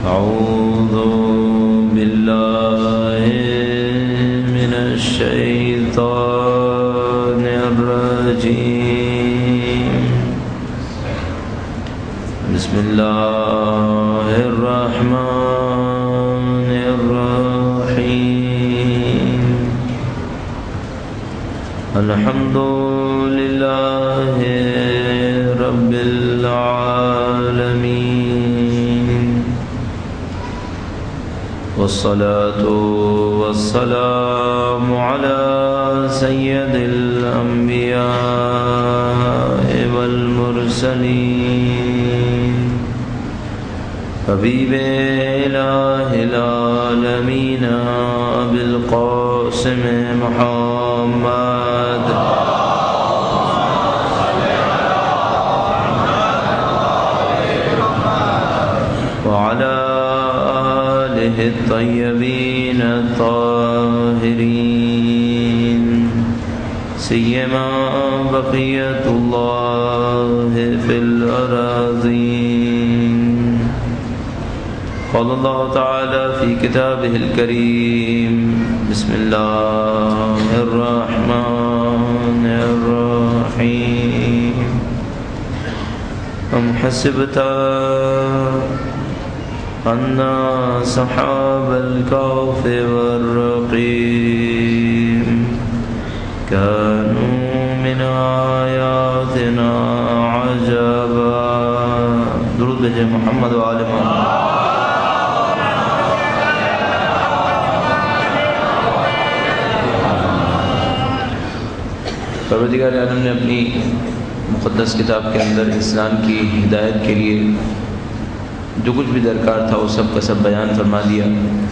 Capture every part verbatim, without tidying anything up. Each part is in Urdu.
أعوذ بالله من الشيطان الرجيم. بسم الله الرحمن الرحيم. الحمد لله رب العالمين، والصلاة والسلام على سيد الأنبياء والمرسلين، حبيب إله العالمين أبي القاسم محمد وعلى آله الطيبين الطاهرين، سيما بقية الله في الأراضين. قال الله تعالى في كتابه الكريم: بسم الله الرحمن الرحيم. أم حسبت أن أصحاب الكهف والرقيم كانوا من آياتنا عجبا. درود بھیجے محمد وآل محمد. پروردگار عالم نے اپنی مقدس کتاب کے اندر انسان کی ہدایت کے لیے جو کچھ بھی درکار تھا وہ سب کا سب بیان فرما دیا.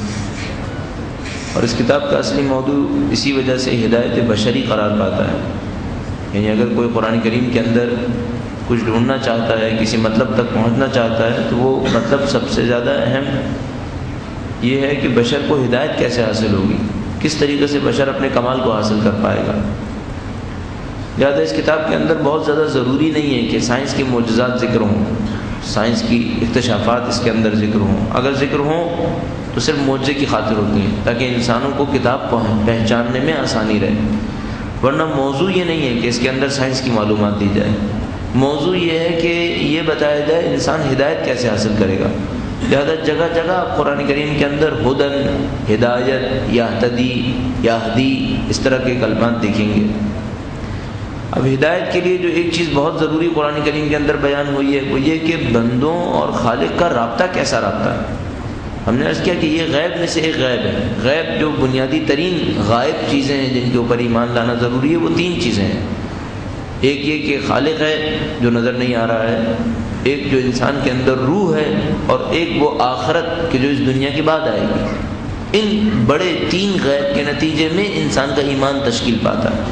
اور اس کتاب کا اصلی موضوع اسی وجہ سے ہدایت بشری قرار پاتا ہے. یعنی اگر کوئی قرآن کریم کے اندر کچھ ڈھونڈنا چاہتا ہے، کسی مطلب تک پہنچنا چاہتا ہے، تو وہ مطلب سب سے زیادہ اہم یہ ہے کہ بشر کو ہدایت کیسے حاصل ہوگی، کس طریقے سے بشر اپنے کمال کو حاصل کر پائے گا. لہٰذا اس کتاب کے اندر بہت زیادہ ضروری نہیں ہے کہ سائنس کے معجزات ذکر ہوں، سائنس کی اکتشافات اس کے اندر ذکر ہوں. اگر ذکر ہوں تو صرف معجزے کی خاطر ہوتی ہیں تاکہ انسانوں کو کتاب پہچاننے میں آسانی رہے. ورنہ موضوع یہ نہیں ہے کہ اس کے اندر سائنس کی معلومات دی جائے. موضوع یہ ہے کہ یہ بتایا جائے انسان ہدایت کیسے حاصل کرے گا. لہذا جگہ جگہ آپ قرآن کریم کے اندر ہدن، ہدایت، یہتدی، یہدی اس طرح کے کلمات دیکھیں گے. اب ہدایت کے لیے جو ایک چیز بہت ضروری قرآن کریم کے اندر بیان ہوئی ہے وہ یہ کہ بندوں اور خالق کا رابطہ کیسا رابطہ ہے. ہم نے عرض کیا کہ یہ غیب میں سے ایک غیب ہے. غیب جو بنیادی ترین غائب چیزیں ہیں جن کے اوپر ایمان لانا ضروری ہے وہ تین چیزیں ہیں. ایک یہ کہ خالق ہے جو نظر نہیں آ رہا ہے، ایک جو انسان کے اندر روح ہے، اور ایک وہ آخرت کہ جو اس دنیا کے بعد آئے گی. ان بڑے تین غیب کے نتیجے میں انسان کا ایمان تشکیل پاتا ہے.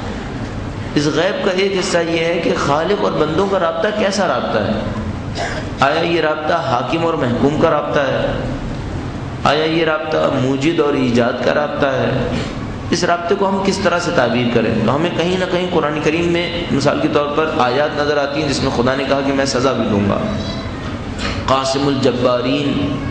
اس غیب کا ایک حصہ یہ ہے کہ خالق اور بندوں کا رابطہ کیسا رابطہ ہے. آیا یہ رابطہ حاکم اور محکوم کا رابطہ ہے؟ آیا یہ رابطہ موجد اور ایجاد کا رابطہ ہے؟ اس رابطے کو ہم کس طرح سے تعبیر کریں؟ تو ہمیں کہیں نہ کہیں قرآن کریم میں مثال کے طور پر آیات نظر آتی ہیں جس میں خدا نے کہا کہ میں سزا بھی دوں گا. قاسم الجبارین،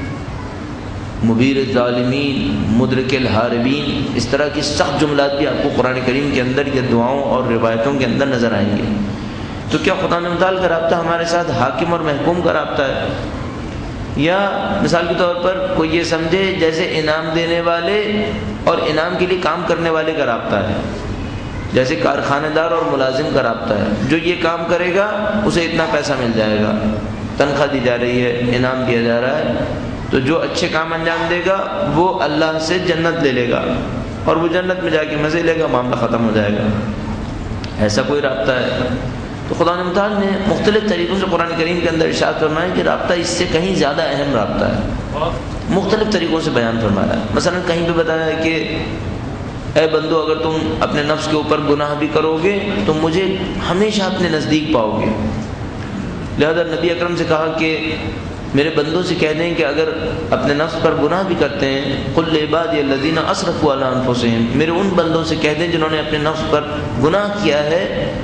مبیر الظالمین، مدرک الحاربین، اس طرح کی سخت جملات بھی آپ کو قرآن کریم کے اندر یا دعاؤں اور روایتوں کے اندر نظر آئیں گے. تو کیا خدا متعال کا رابطہ ہمارے ساتھ حاکم اور محکوم کا رابطہ ہے؟ یا مثال کے طور پر کوئی یہ سمجھے جیسے انعام دینے والے اور انعام کے لیے کام کرنے والے کا رابطہ ہے، جیسے کارخانہ دار اور ملازم کا رابطہ ہے. جو یہ کام کرے گا اسے اتنا پیسہ مل جائے گا، تنخواہ دی جا رہی ہے، انعام دیا جا رہا ہے. تو جو اچھے کام انجام دے گا وہ اللہ سے جنت لے لے گا، اور وہ جنت میں جا کے مزے لے گا، معاملہ ختم ہو جائے گا. ایسا کوئی رابطہ ہے؟ تو خدا متعال نے مختلف طریقوں سے قرآن کریم کے اندر ارشاد فرمایا کہ رابطہ اس سے کہیں زیادہ اہم رابطہ ہے. مختلف طریقوں سے بیان فرمایا ہے. مثلا کہیں پہ بتایا ہے کہ اے بندو اگر تم اپنے نفس کے اوپر گناہ بھی کرو گے تو مجھے ہمیشہ اپنے نزدیک پاؤ گے. لہذا نبی اکرم سے کہا کہ میرے بندوں سے کہہ دیں کہ اگر اپنے نفس پر گناہ بھی کرتے ہیں، قل لعبادی الذین اسرفوا علی انفسہم، میرے ان بندوں سے کہہ دیں جنہوں نے اپنے نفس پر گناہ کیا ہے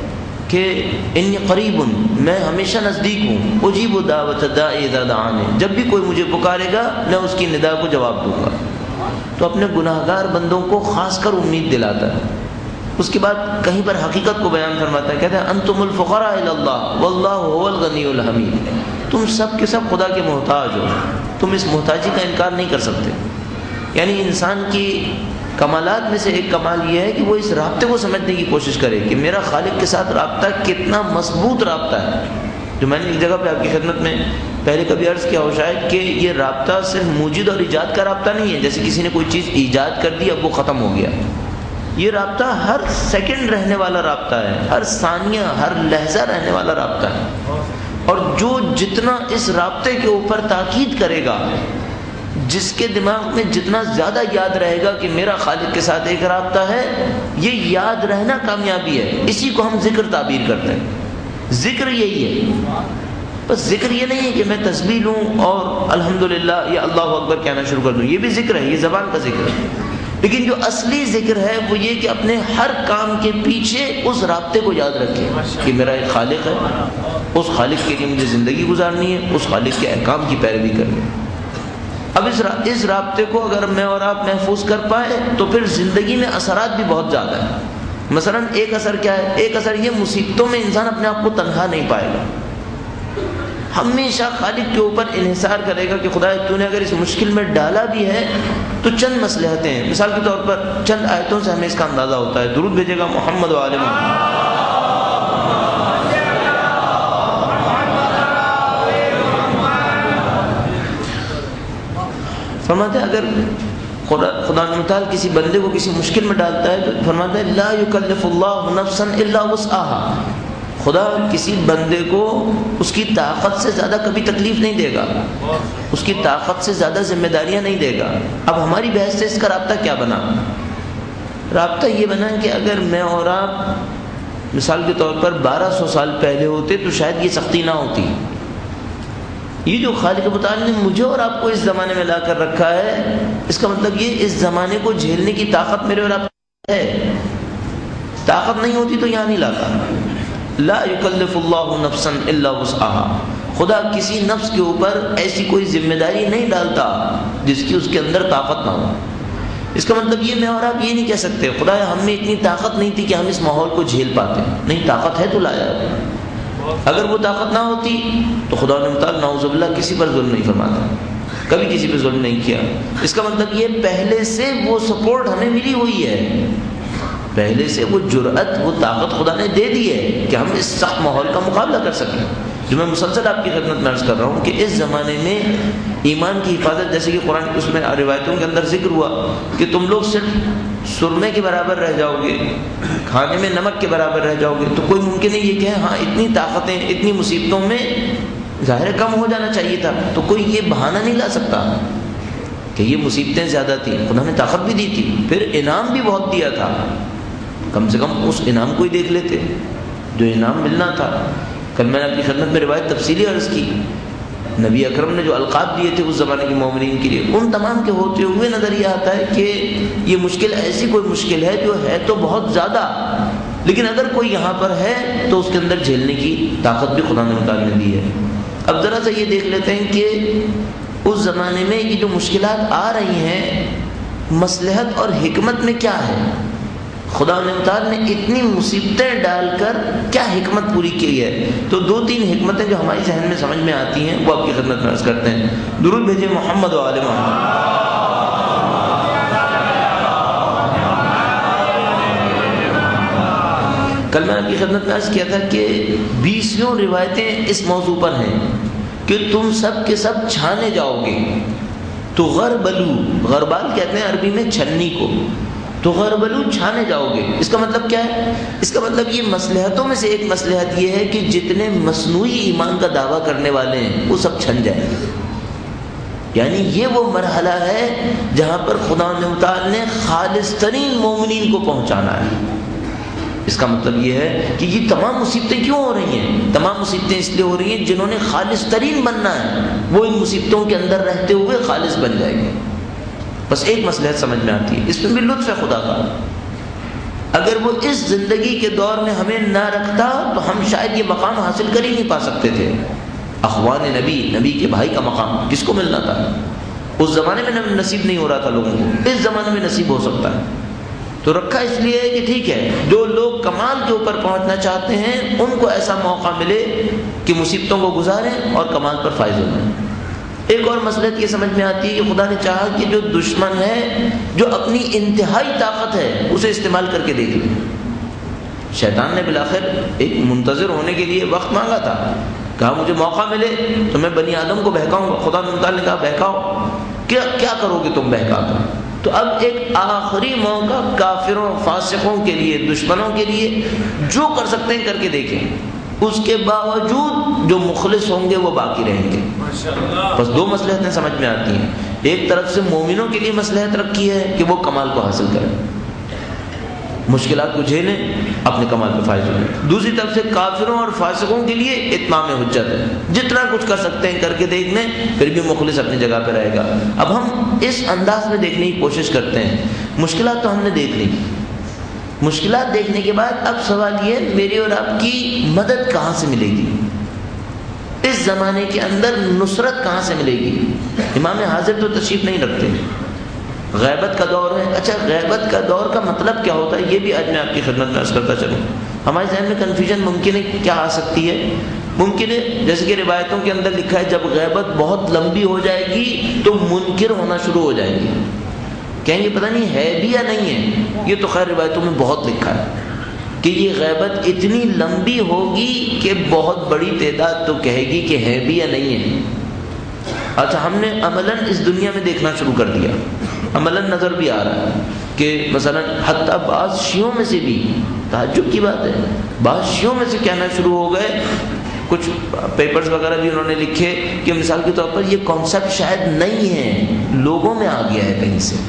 کہ انی قریب، میں ہمیشہ نزدیک ہوں، اجیب دعوت الداعی اذا دعانی، جب بھی کوئی مجھے پکارے گا میں اس کی ندا کو جواب دوں گا. تو اپنے گناہ گار بندوں کو خاص کر امید دلاتا ہے. اس کے بعد کہیں پر حقیقت کو بیان فرماتا ہے، کہتا ہے انتم الفقراء الی اللہ واللہ هو الغنی الحمید، تم سب کے سب خدا کے محتاج ہو، تم اس محتاجی کا انکار نہیں کر سکتے. یعنی انسان کی کمالات میں سے ایک کمال یہ ہے کہ وہ اس رابطے کو سمجھنے کی کوشش کرے کہ میرا خالق کے ساتھ رابطہ کتنا مضبوط رابطہ ہے. جو میں نے ایک جگہ پہ آپ کی خدمت میں پہلے کبھی عرض کیا ہو شاید، کہ یہ رابطہ صرف موجود اور ایجاد کا رابطہ نہیں ہے، جیسے کسی نے کوئی چیز ایجاد کر دی اب وہ ختم ہو گیا. یہ رابطہ ہر سیکنڈ رہنے والا رابطہ ہے، ہر ثانیہ ہر لحظہ رہنے والا رابطہ ہے. اور جو جتنا اس رابطے کے اوپر تاکید کرے گا، جس کے دماغ میں جتنا زیادہ یاد رہے گا کہ میرا خالق کے ساتھ ایک رابطہ ہے، یہ یاد رہنا کامیابی ہے. اسی کو ہم ذکر تعبیر کرتے ہیں. ذکر یہی ہے. بس ذکر یہ نہیں ہے کہ میں تسبیح لوں اور الحمدللہ یا اللہ اکبر کہنا شروع کر دوں، یہ بھی ذکر ہے، یہ زبان کا ذکر ہے. لیکن جو اصلی ذکر ہے وہ یہ کہ اپنے ہر کام کے پیچھے اس رابطے کو یاد رکھے کہ میرا ایک خالق ہے، اس خالق کے لیے مجھے زندگی گزارنی ہے، اس خالق کے احکام کی پیروی کرنی ہے. اب اس اس رابطے کو اگر میں اور آپ محفوظ کر پائے تو پھر زندگی میں اثرات بھی بہت زیادہ ہیں. مثلا ایک اثر کیا ہے؟ ایک اثر یہ، مصیبتوں میں انسان اپنے آپ کو تنہا نہیں پائے گا، ہمیشہ خالق کے اوپر انحصار کرے گا کہ خدا تو نے اگر اس مشکل میں ڈالا بھی ہے تو چند مصلحتیں ہیں. مثال کے طور پر چند آیتوں سے ہمیں اس کا اندازہ ہوتا ہے. درود بھیجے گا محمد و آل محمد. فرماتے ہیں اگر خدا متعال کسی بندے کو کسی مشکل میں ڈالتا ہے تو فرماتا ہے لا یکلف اللہ نفسا الا وسعها، خدا کسی بندے کو اس کی طاقت سے زیادہ کبھی تکلیف نہیں دے گا، اس کی طاقت سے زیادہ ذمہ داریاں نہیں دے گا. اب ہماری بحث سے اس کا رابطہ کیا بنا؟ رابطہ یہ بنا کہ اگر میں اور آپ مثال کے طور پر بارہ سو سال پہلے ہوتے تو شاید یہ سختی نہ ہوتی. یہ جو خالق متعال نے مجھے اور آپ کو اس زمانے میں لا کر رکھا ہے، اس کا مطلب یہ اس زمانے کو جھیلنے کی طاقت میرے اور آپ ہے. طاقت نہیں ہوتی تو یہاں نہیں لاتا. لا یکلف اللہ نفسا الا وسعها، خدا کسی نفس کے اوپر ایسی کوئی ذمہ داری نہیں ڈالتا جس کی اس کے اندر طاقت نہ ہو. اس کا مطلب یہ میں اور آپ یہ نہیں کہہ سکتے خدا ہم میں اتنی طاقت نہیں تھی کہ ہم اس ماحول کو جھیل پاتے. نہیں، طاقت ہے تو لایا. اگر وہ طاقت نہ ہوتی تو خدا نے متعال نعوذ باللہ کسی پر ظلم نہیں فرماتا، کبھی کسی پہ ظلم نہیں کیا. اس کا مطلب یہ پہلے سے وہ سپورٹ ہمیں ملی ہوئی ہے، پہلے سے وہ جرأت وہ طاقت خدا نے دے دی ہے کہ ہم اس سخت ماحول کا مقابلہ کر سکیں. جو میں مسلسل آپ کی خدمت میں عرض کر رہا ہوں کہ اس زمانے میں ایمان کی حفاظت، جیسے کہ قرآن اس میں روایتوں کے اندر ذکر ہوا کہ تم لوگ صرف سرمے کے برابر رہ جاؤ گے، کھانے میں نمک کے برابر رہ جاؤ گے، تو کوئی ممکن نہیں یہ کہ ہاں اتنی طاقتیں اتنی مصیبتوں میں ظاہر کم ہو جانا چاہیے تھا. تو کوئی یہ بہانہ نہیں لا سکتا کہ یہ مصیبتیں زیادہ تھیں. خدا نے طاقت بھی دی تھی، پھر انعام بھی بہت دیا تھا. کم سے کم اس انعام کو ہی دیکھ لیتے جو انعام ملنا تھا. کل میں نے اپنی خدمت میں روایت تفصیلی عرض کی، نبی اکرم نے جو القاب دیے تھے اس زمانے کے مومنین کے لیے، ان تمام کے ہوتے ہوئے نظر یہ آتا ہے کہ یہ مشکل ایسی کوئی مشکل ہے جو ہے تو بہت زیادہ، لیکن اگر کوئی یہاں پر ہے تو اس کے اندر جھیلنے کی طاقت بھی خدا نے متعال نے دی ہے. اب ذرا سا یہ دیکھ لیتے ہیں کہ اس زمانے میں یہ جو مشکلات آ رہی ہیں مصلحت اور حکمت میں کیا ہے. خدا نے متعال نے اتنی مصیبتیں ڈال کر کیا حکمت پوری کی ہے. تو دو تین حکمتیں جو ہماری ذہن میں سمجھ میں آتی ہیں وہ آپ کی خدمت میں عرض کرتے ہیں. درود بھیجے محمد و آل محمد. کل میں آپ کی خدمت میں عرض کیا تھا کہ بیسیوں روایتیں اس موضوع پر ہیں کہ تم سب کے سب چھانے جاؤ گے. تو غربلو، غربال کہتے ہیں عربی میں چھنی کو، تو غربلو چھانے جاؤ گے. اس کا مطلب کیا ہے؟ اس کا مطلب یہ مصلحتوں میں سے ایک مصلحت یہ ہے کہ جتنے مصنوعی ایمان کا دعویٰ کرنے والے ہیں وہ سب چھن جائیں گے. یعنی یہ وہ مرحلہ ہے جہاں پر خدا متعال نے خالص ترین مومنین کو پہنچانا ہے. اس کا مطلب یہ ہے کہ یہ تمام مصیبتیں کیوں ہو رہی ہیں؟ تمام مصیبتیں اس لیے ہو رہی ہیں جنہوں نے خالص ترین بننا ہے وہ ان مصیبتوں کے اندر رہتے ہوئے خالص بن جائیں گے. بس ایک مصلحت سمجھ میں آتی ہے، اس میں بھی لطف ہے خدا کا. اگر وہ اس زندگی کے دور میں ہمیں نہ رکھتا تو ہم شاید یہ مقام حاصل کر ہی نہیں پا سکتے تھے. اخوان نبی، نبی کے بھائی کا مقام کس کو ملنا تھا؟ اس زمانے میں نصیب نہیں ہو رہا تھا لوگوں کو، اس زمانے میں نصیب ہو سکتا ہے. تو رکھا اس لیے ہے کہ ٹھیک ہے، جو لوگ کمال کے اوپر پہنچنا چاہتے ہیں ان کو ایسا موقع ملے کہ مصیبتوں کو گزاریں اور کمال پر فائز ہو جائیں. ایک اور مصلحت یہ سمجھ میں آتی ہے کہ خدا نے چاہا کہ جو دشمن ہے، جو اپنی انتہائی طاقت ہے، اسے استعمال کر کے دیکھ لیں. شیطان نے بالآخر ایک منتظر ہونے کے لیے وقت مانگا تھا، کہا مجھے موقع ملے تو میں بنی آدم کو بہکاؤں گا. خدا تعالیٰ نے کہا بہکاؤ. کیا کیا کرو گے تم بہکا کر؟ تو اب ایک آخری موقع کافروں، فاسقوں کے لیے، دشمنوں کے لیے جو کر سکتے ہیں کر کے دیکھیں. اس کے باوجود جو مخلص ہوں گے وہ باقی رہیں گے. بس دو مصلحتیں سمجھ میں آتی ہیں. ایک طرف سے مومنوں کے لیے مصلحت رکھی ہے کہ وہ کمال کو حاصل کریں، مشکلات کو جھیلیں، اپنے کمال پہ فائز ہوئیں. دوسری طرف سے کافروں اور فاسقوں کے لیے اتمام حجت ہے، جتنا کچھ کر سکتے ہیں کر کے دیکھ لیں، پھر بھی مخلص اپنی جگہ پہ رہے گا. اب ہم اس انداز میں دیکھنے کی کوشش کرتے ہیں. مشکلات تو ہم نے دیکھ لی. مشکلات دیکھنے کے بعد اب سوال یہ، میری اور آپ کی مدد کہاں سے ملے گی؟ اس زمانے کے اندر نصرت کہاں سے ملے گی؟ امام حاضر تو تشریف نہیں رکھتے، غیبت کا دور ہے. اچھا غیبت کا دور کا مطلب کیا ہوتا ہے یہ بھی آج میں آپ کی خدمت میں عرض کرتا چلوں. ہمارے ذہن میں کنفیوژن ممکن ہے کیا آ سکتی ہے. ممکن ہے جیسے کہ روایتوں کے اندر لکھا ہے جب غیبت بہت لمبی ہو جائے گی تو منکر ہونا شروع ہو جائیں گے، کہیں گے پتہ نہیں ہے بھی یا نہیں ہے. یہ تو خیر روایتوں میں بہت لکھا ہے کہ یہ غیبت اتنی لمبی ہوگی کہ بہت بڑی تعداد تو کہے گی کہ ہے بھی یا نہیں ہے. اچھا ہم نے عملاً اس دنیا میں دیکھنا شروع کر دیا، عملاً نظر بھی آ رہا ہے کہ مثلا حتیٰ بعض شیعوں میں سے بھی، تعجب کی بات ہے، بعض شیعوں میں سے کہنا شروع ہو گئے، کچھ پیپرز وغیرہ بھی انہوں نے لکھے کہ مثال کے طور پر یہ کانسیپٹ شاید نہیں ہے، لوگوں میں آ گیا ہے کہیں سے.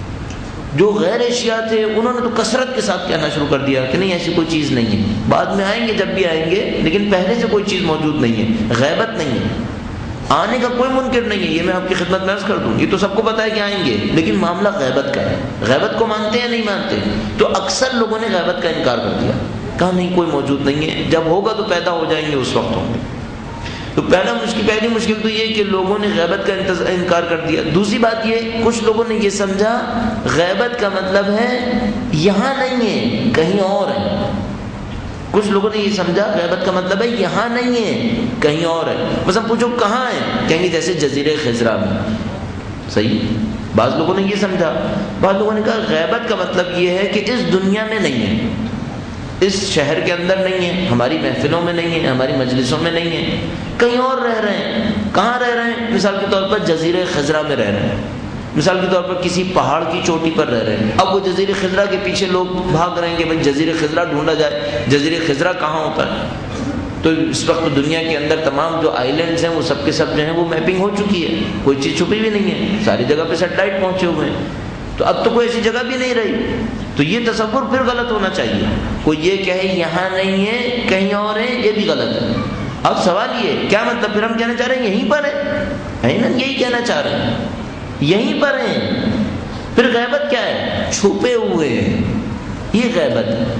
جو غیر شیعہ تھے انہوں نے تو کثرت کے ساتھ کہنا شروع کر دیا کہ نہیں ایسی کوئی چیز نہیں ہے. بعد میں آئیں گے جب بھی آئیں گے، لیکن پہلے سے کوئی چیز موجود نہیں ہے، غیبت نہیں ہے، آنے کا کوئی منکر نہیں ہے. یہ میں آپ کی خدمت میں عرض کر دوں، یہ تو سب کو پتہ ہے کہ آئیں گے، لیکن معاملہ غیبت کا ہے. غیبت کو مانتے ہیں نہیں مانتے؟ تو اکثر لوگوں نے غیبت کا انکار کر دیا، کہا نہیں کوئی موجود نہیں ہے، جب ہوگا تو پیدا ہو جائیں گے، اس وقت ہوں گے. تو پہلا مشکل پہلی مشکل تو یہ کہ لوگوں نے غیبت کا انکار کر دیا. دوسری بات یہ، کچھ لوگوں نے یہ سمجھا غیبت کا مطلب ہے یہاں نہیں ہے کہیں اور ہے. کچھ لوگوں نے یہ سمجھا غیبت کا مطلب ہے یہاں نہیں ہے کہیں اور ہے. بس ہم پوچھو کہاں ہے، کہیں گے جیسے جزیرے خضرا میں. صحیح، بعض لوگوں نے یہ سمجھا. بعض لوگوں نے کہا غیبت کا مطلب یہ ہے کہ اس دنیا میں نہیں ہے، اس شہر کے اندر نہیں ہے، ہماری محفلوں میں نہیں ہے، ہماری مجلسوں میں نہیں ہے، کہیں اور رہ رہے ہیں. کہاں رہ رہے ہیں؟ مثال کے طور پر جزیرے خضرا میں رہ رہے ہیں، مثال کے طور پر کسی پہاڑ کی چوٹی پر رہ رہے ہیں. اب وہ جزیرے خضرا کے پیچھے لوگ بھاگ رہے ہیں کہ بھائی جزیرے خضرا ڈھونڈا جائے، جزیرے خضرا کہاں ہوتا ہے. تو اس وقت دنیا کے اندر تمام جو آئی لینڈز ہیں وہ سب کے سب جو ہیں وہ میپنگ ہو چکی ہے، کوئی چیز چھپی بھی نہیں ہے، ساری جگہ پہ سیٹلائٹ پہنچے ہوئے ہیں. تو اب تو کوئی ایسی جگہ بھی نہیں رہی. تو یہ تصور پھر غلط ہونا چاہیے. کوئی یہ کہے یہاں نہیں ہے کہیں اور ہے، یہ بھی غلط ہے. اب سوال یہ کیا مطلب، پھر ہم کہنا چاہ رہے ہیں یہیں پر ہے، نا یہی کہنا چاہ رہے ہیں یہیں پر ہیں. پھر غیبت کیا ہے؟ چھپے ہوئے ہیں، یہ غیبت ہے.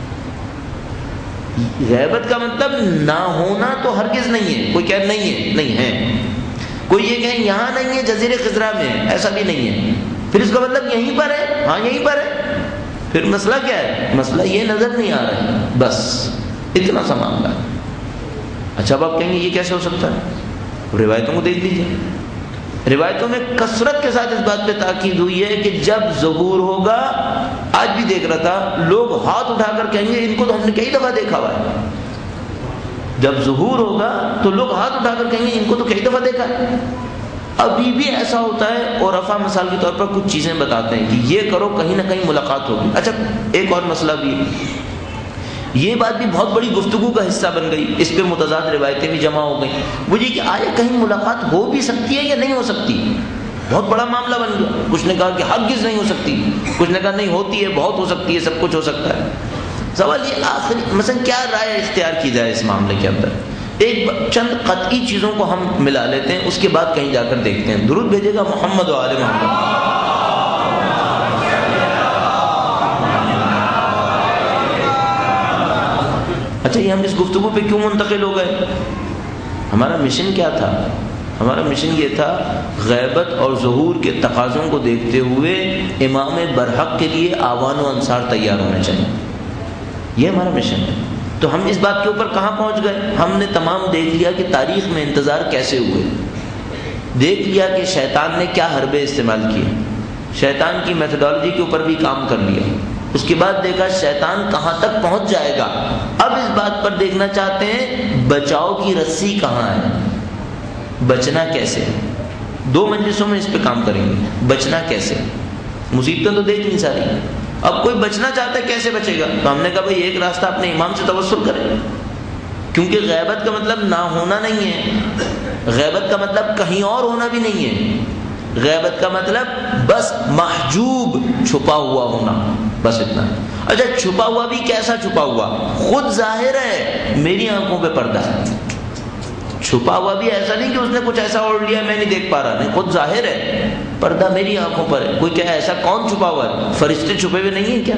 غیبت کا مطلب نہ ہونا تو ہرگز نہیں ہے. کوئی کہے نہیں ہے، نہیں ہے. کوئی یہ کہے یہاں نہیں ہے جزیرے خضرا میں، ایسا بھی نہیں ہے. پھر اس کا مطلب یہیں پر ہے، ہاں یہیں پر ہے. پھر مسئلہ کیا ہے؟ مسئلہ یہ نظر نہیں آ رہا ہے، بس اتنا سا معاملہ ہے. اچھا اب آپ کہیں گے یہ کیسے ہو سکتا ہے؟ روایتوں کو دیکھ لیجیے. روایتوں میں کثرت کے ساتھ اس بات پہ تاکید ہوئی ہے کہ جب ظہور ہوگا، آج بھی دیکھ رہا تھا لوگ ہاتھ اٹھا کر کہیں گے ان کو تو ہم نے کئی دفعہ دیکھا ہوا ہے. جب ظہور ہوگا تو لوگ ہاتھ اٹھا کر کہیں گے ان کو تو کئی دفعہ دیکھا ہے. ابھی بھی ایسا ہوتا ہے. اور افا مثال کے طور پر کچھ چیزیں بتاتے ہیں کہ یہ کرو کہیں نہ کہیں ملاقات ہوگی. اچھا ایک اور مسئلہ بھی ہے، یہ بات بھی بہت بڑی گفتگو کا حصہ بن گئی، اس پہ متضاد روایتیں بھی جمع ہو گئیں. وہ یہ کہ آیا کہیں ملاقات ہو بھی سکتی ہے یا نہیں ہو سکتی؟ بہت بڑا معاملہ بن گیا. کچھ نے کہا کہ ہرگز نہیں ہو سکتی، کچھ نے کہا نہیں ہوتی ہے، بہت ہو سکتی ہے، سب کچھ ہو سکتا ہے. سوال یہ آخری مثلا کیا رائے اختیار کی جائے اس معاملے کے اندر؟ ایک چند قطعی چیزوں کو ہم ملا لیتے ہیں، اس کے بعد کہیں جا کر دیکھتے ہیں. درود بھیجے گا محمد و آل محمد. بھائی ہم اس گفتگو پہ کیوں منتقل ہو گئے؟ ہمارا مشن کیا تھا؟ ہمارا مشن یہ تھا غیبت اور ظہور کے تقاضوں کو دیکھتے ہوئے امام برحق کے لیے آوان و انصار تیار ہونے چاہیے. یہ ہمارا مشن ہے. تو ہم اس بات کے اوپر کہاں پہنچ گئے؟ ہم نے تمام دیکھ لیا کہ تاریخ میں انتظار کیسے ہوئے، دیکھ لیا کہ شیطان نے کیا حربے استعمال کیے، شیطان کی میتھڈالوجی کے اوپر بھی کام کر لیا. اس کے بعد دیکھا شیطان کہاں تک پہنچ جائے گا. اب اس بات پر دیکھنا چاہتے ہیں بچاؤ کی رسی کہاں ہے، بچنا کیسے. دو مجلسوں میں اس پہ کام کریں گے. بچنا کیسے، مصیبتیں تو دیکھ نہیں ساری. اب کوئی بچنا چاہتا ہے کیسے بچے گا؟ تو ہم نے کہا بھائی ایک راستہ اپنے امام سے توسل کریں، کیونکہ غیبت کا مطلب نہ ہونا نہیں ہے، غیبت کا مطلب کہیں اور ہونا بھی نہیں ہے. غیبت کا مطلب بس محجوب، چھپا ہوا ہونا، بس اتنا. اچھا چھپا ہوا بھی کیسا چھپا ہوا؟ خود ظاہر ہے، میری آنکھوں پہ پردہ ہے. چھپا ہوا بھی ایسا نہیں کہ اس نے کچھ ایسا اوڑھ لیا میں نہیں دیکھ پا رہا، نہیں، خود ظاہر ہے، پردہ میری آنکھوں پر ہے. کوئی کیا ایسا کون چھپا ہوا ہے؟ فرشتے چھپے ہوئے نہیں ہیں کیا؟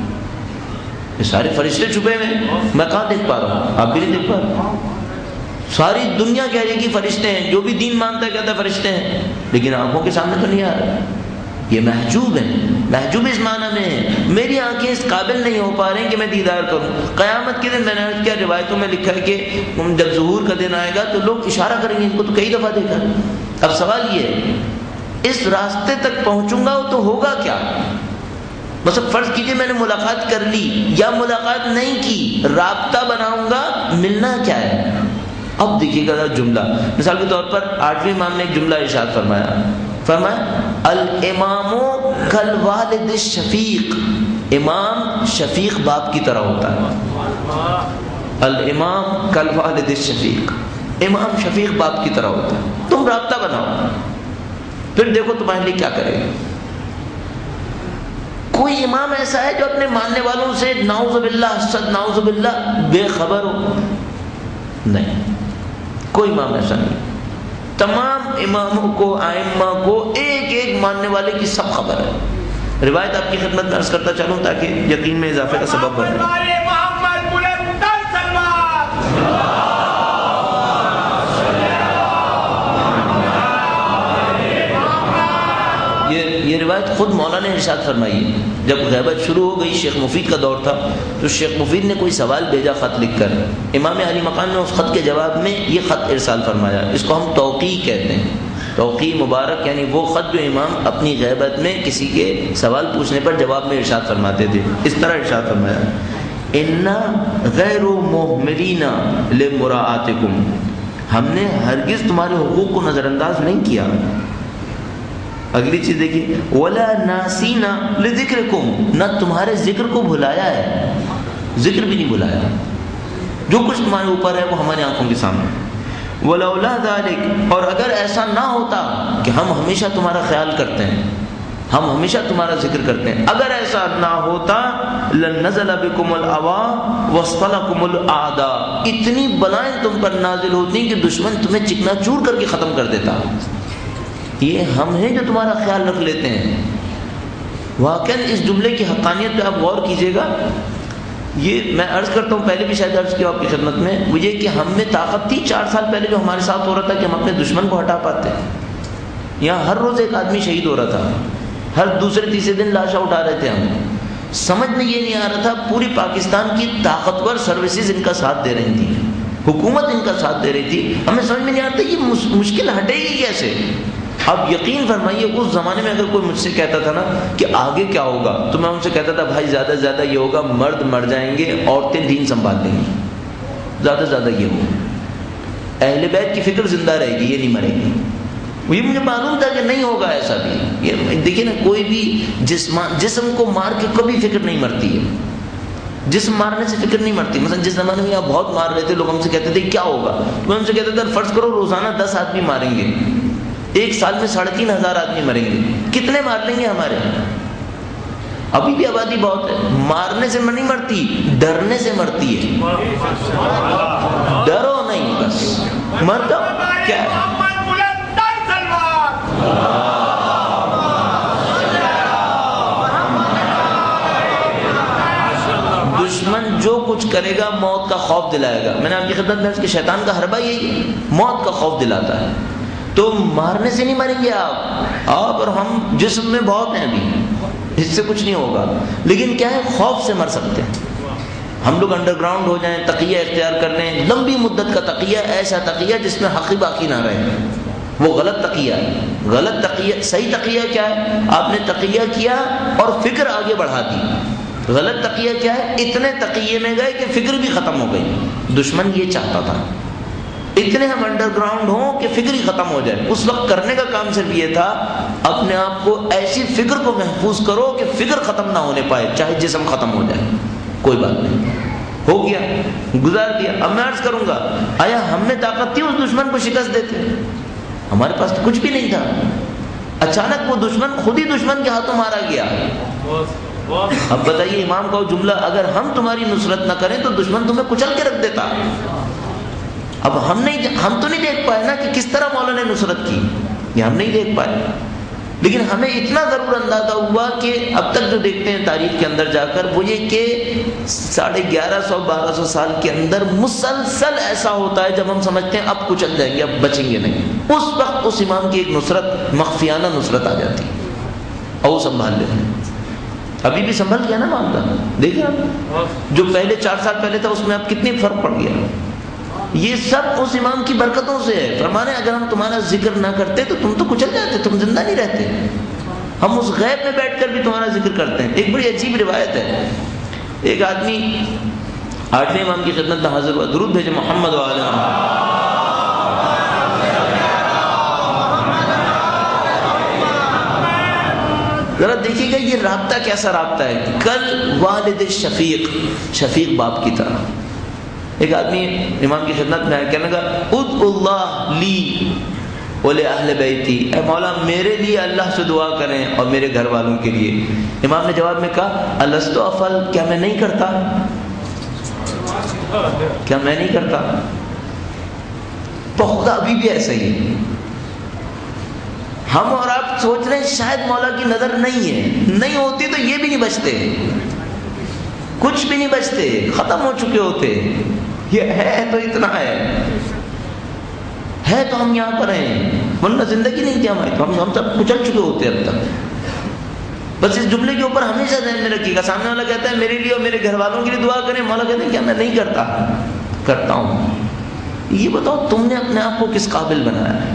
یہ سارے فرشتے چھپے ہوئے ہیں، میں کہاں دیکھ پا رہا ہوں؟ آپ بھی نہیں دیکھ پا رہے. ساری دنیا کہہ رہی ہے کہ فرشتے ہیں، جو بھی دین مانتا ہے کہتا ہے فرشتے ہیں، لیکن آنکھوں کے سامنے تو نہیں آ رہا. یہ محجوب ہے. محجوب اس معنی میں ہے میری آنکھیں اس قابل نہیں ہو پا رہی کہ میں دیدار کروں. قیامت کے دن میں نے عرض کیا روایتوں میں لکھا ہے کہ جب ظہور کا دن آئے گا تو لوگ اشارہ کریں گے، ان کو تو کئی دفعہ دیکھا. اب سوال یہ ہے اس راستے تک پہنچوں گا تو ہوگا کیا؟ بس اب فرض کیجئے میں نے ملاقات کر لی یا ملاقات نہیں کی، رابطہ بناؤں گا، ملنا کیا ہے؟ اب دیکھیے گا جملہ، مثال کے طور پر آٹھویں امام نے ایک جملہ ارشاد فرمایا، فرمایا الامام کالوالد الشفیق، امام شفیق باپ کی طرح ہوتا ہے. الامام کالوالد الشفیق، امام شفیق باپ کی طرح ہوتا ہے. تم رابطہ بناؤ، پھر دیکھو تمہارے لیے کیا کرے گا. کوئی امام ایسا ہے جو اپنے ماننے والوں سے نعوذ باللہ صد نعوذ باللہ بے خبر ہو؟ نہیں، کوئی امام ایسا نہیں. تمام اماموں کو، ائمہ کو، ایک ایک ماننے والے کی سب خبر ہے. روایت آپ کی خدمت میں عرض کرتا چلوں تاکہ یقین میں اضافے کا سبب بنے. یہ روایت خود مولا نے ارشاد فرمائی ہے. جب غیبت شروع ہو گئی، شیخ مفید کا دور تھا، تو شیخ مفید نے کوئی سوال بھیجا خط لکھ کر. امام علی مقام نے اس خط کے جواب میں یہ خط ارسال فرمایا. اس کو ہم توقیع کہتے ہیں. توقیع مبارک یعنی وہ خط جو امام اپنی غیبت میں کسی کے سوال پوچھنے پر جواب میں ارشاد فرماتے تھے. اس طرح ارشاد فرمایا انا غیر مہملین لمراعاتکم، ہم نے ہرگز تمہارے حقوق کو نظر انداز نہیں کیا. اگلی چیز دیکھیے ولا ناسینا لذکرکم، نہ تمہارے ذکر کو بھلایا ہے، ذکر بھی نہیں بھلایا. جو کچھ تمہارے اوپر ہے وہ ہماری آنکھوں کے سامنے. ولولا ذلک، اور اگر ایسا نہ ہوتا کہ ہم ہمیشہ تمہارا خیال کرتے ہیں، ہم ہمیشہ تمہارا ذکر کرتے ہیں، اگر ایسا نہ ہوتا لنزل بکم الاوا واصطلکم الاعداء، اتنی بلائیں تم پر نازل ہوتی کہ دشمن تمہیں چکنا چور کر کے ختم کر دیتا. یہ ہم ہیں جو تمہارا خیال رکھ لیتے ہیں. واقعاً اس جملے کی حقانیت پہ آپ غور کیجئے گا. یہ میں عرض کرتا ہوں، پہلے بھی شاید عرض کیا آپ کی خدمت میں، وہ یہ کہ ہم میں طاقت تھی چار سال پہلے جو ہمارے ساتھ ہو رہا تھا کہ ہم اپنے دشمن کو ہٹا پاتے. یہاں ہر روز ایک آدمی شہید ہو رہا تھا، ہر دوسرے تیسرے دن لاشیں اٹھا رہے تھے. ہم سمجھ میں یہ نہیں آ رہا تھا پوری پاکستان کی طاقتور سروسز ان کا ساتھ دے رہی تھی، حکومت ان کا ساتھ دے رہی تھی. ہمیں سمجھ میں نہیں آتا یہ مشکل ہٹے گی کیسے. اب یقین فرمائیے اس زمانے میں اگر کوئی مجھ سے کہتا تھا نا کہ آگے کیا ہوگا، تو میں ان سے کہتا تھا بھائی زیادہ سے زیادہ یہ ہوگا مرد مر جائیں گے، عورتیں دین سنبھال لیں گی، زیادہ سے زیادہ یہ ہوگا. اہل بیت کی فکر زندہ رہے گی، یہ نہیں مرے گی. یہ مجھے معلوم تھا کہ نہیں ہوگا ایسا بھی. یہ دیکھیے نا، کوئی بھی جسم جسم کو مار کے کبھی فکر نہیں مرتی ہے. جسم مارنے سے فکر نہیں مرتی. مثلا جس زمانے میں آپ بہت مار رہے تھے، لوگ ہم سے کہتے تھے کیا ہوگا، تو میں ان سے کہتا تھا فرض کرو روزانہ دس آدمی ماریں گے، ایک سال میں ساڑھے تین ہزار آدمی مریں گے، کتنے مار لیں گے ہمارے. ابھی بھی آبادی بہت ہے. مارنے سے نہیں مرتی، ڈرنے سے مرتی ہے. ڈرو نہیں، بس مر جاؤ. کیا ہے دشمن جو کچھ کرے گا موت کا خوف دلائے گا. میں نے آپ کی خدمت میں کہ شیطان کا حربہ یہی ہے، موت کا خوف دلاتا ہے. تو مارنے سے نہیں مریں گے آپ آپ اور ہم جسم میں بہت ہیں ابھی، اس سے کچھ نہیں ہوگا، لیکن کیا ہے خوف سے مر سکتے ہیں. ہم لوگ انڈر گراؤنڈ ہو جائیں، تقیہ اختیار کر لیں، لمبی مدت کا تقیہ، ایسا تقیہ جس میں حق باقی نہ رہے، وہ غلط تقیہ ہے. غلط تقیہ. صحیح تقیہ کیا ہے؟ آپ نے تقیہ کیا اور فکر آگے بڑھا دی. غلط تقیہ کیا ہے؟ اتنے تقیے میں گئے کہ فکر بھی ختم ہو گئی. دشمن یہ چاہتا تھا اتنے ہم انڈر گراؤنڈ ہوں کہ فکر ہی ختم ہو جائے. اس وقت کرنے کا کام صرف یہ تھا اپنے آپ کو ایسی فکر کو محفوظ کرو کہ فکر ختم نہ ہونے پائے، چاہے جسم ختم ہو جائے، کوئی بات نہیں. ہو گیا، گزار دیا. اب میں عرض کروں گا، آیا ہم میں طاقت تھی اس دشمن کو شکست دیتے؟ ہمارے پاس تو کچھ بھی نہیں تھا. اچانک وہ دشمن خود ہی دشمن کے ہاتھوں مارا گیا. اب بتائیے امام کا جملہ، اگر ہم تمہاری نصرت نہ کریں تو دشمن تمہیں کچل کے رکھ دیتا. اب ہم نہیں ہم تو نہیں دیکھ پائے نا کہ کس طرح مولا نے نصرت کی، یہ ہم نہیں دیکھ پائے، لیکن ہمیں اتنا ضرور اندازہ ہوا کہ اب تک جو دیکھتے ہیں تاریخ کے اندر جا کر وہ یہ کہ ساڑھے گیارہ سو بارہ سو سال کے اندر مسلسل ایسا ہوتا ہے جب ہم سمجھتے ہیں اب کچل جائیں گے، اب بچیں گے نہیں، اس وقت اس امام کی ایک نصرت، مخفیانہ نصرت آ جاتی اور وہ سنبھال لیتے ہیں. ابھی بھی سنبھل گیا نا معاملہ. دیکھیں آپ جو پہلے چار سال پہلے تھا اس میں اب کتنی فرق پڑ گیا. یہ سب اس امام کی برکتوں سے ہے. فرمانے اگر ہم تمہارا ذکر نہ کرتے تو تم تو کچل جاتے، تم زندہ نہیں رہتے. ہم اس غیب میں بیٹھ کر بھی تمہارا ذکر کرتے ہیں. ایک بڑی عجیب روایت ہے، ایک آدمی آٹھویں امام کی خدمت میں حاضر ہوا، درود بھیجے محمد و آل محمد. ذرا دیکھیے گا یہ رابطہ کیسا رابطہ ہے. کل والد شفیق، شفیق باپ کی طرح. ایک آدمی امام کی خدمت میں کہنے لگا ادعو اللہ لی ولی اہل بیتی، اے مولا میرے لیے اللہ سے دعا کریں اور میرے گھر والوں کے لیے. امام نے جواب میں کہا الست افعل، کیا میں نہیں کرتا؟ کیا میں نہیں کرتا؟ تو خدا ابھی بھی ایسا ہی ہے. ہم اور آپ سوچ رہے ہیں شاید مولا کی نظر نہیں ہے، نہیں ہوتی تو یہ بھی نہیں بچتے، کچھ بھی نہیں بچتے، ختم ہو چکے ہوتے. یہ ہے تو اتنا ہے ہے تو ہم یہاں پر ہیں، ورنہ زندگی نہیں تھی ہماری، تو ہم ہم سب کچل چکے ہوتے اب تک. بس اس جملے کے اوپر ہمیشہ ذہن میں رکھیے گا. سامنے والا کہتا ہے میرے لیے اور میرے گھر والوں کے لیے دعا کریں، مولا کہتے ہیں کیا میں نہیں کرتا؟ کرتا ہوں. یہ بتاؤ تم نے اپنے آپ کو کس قابل بنایا ہے،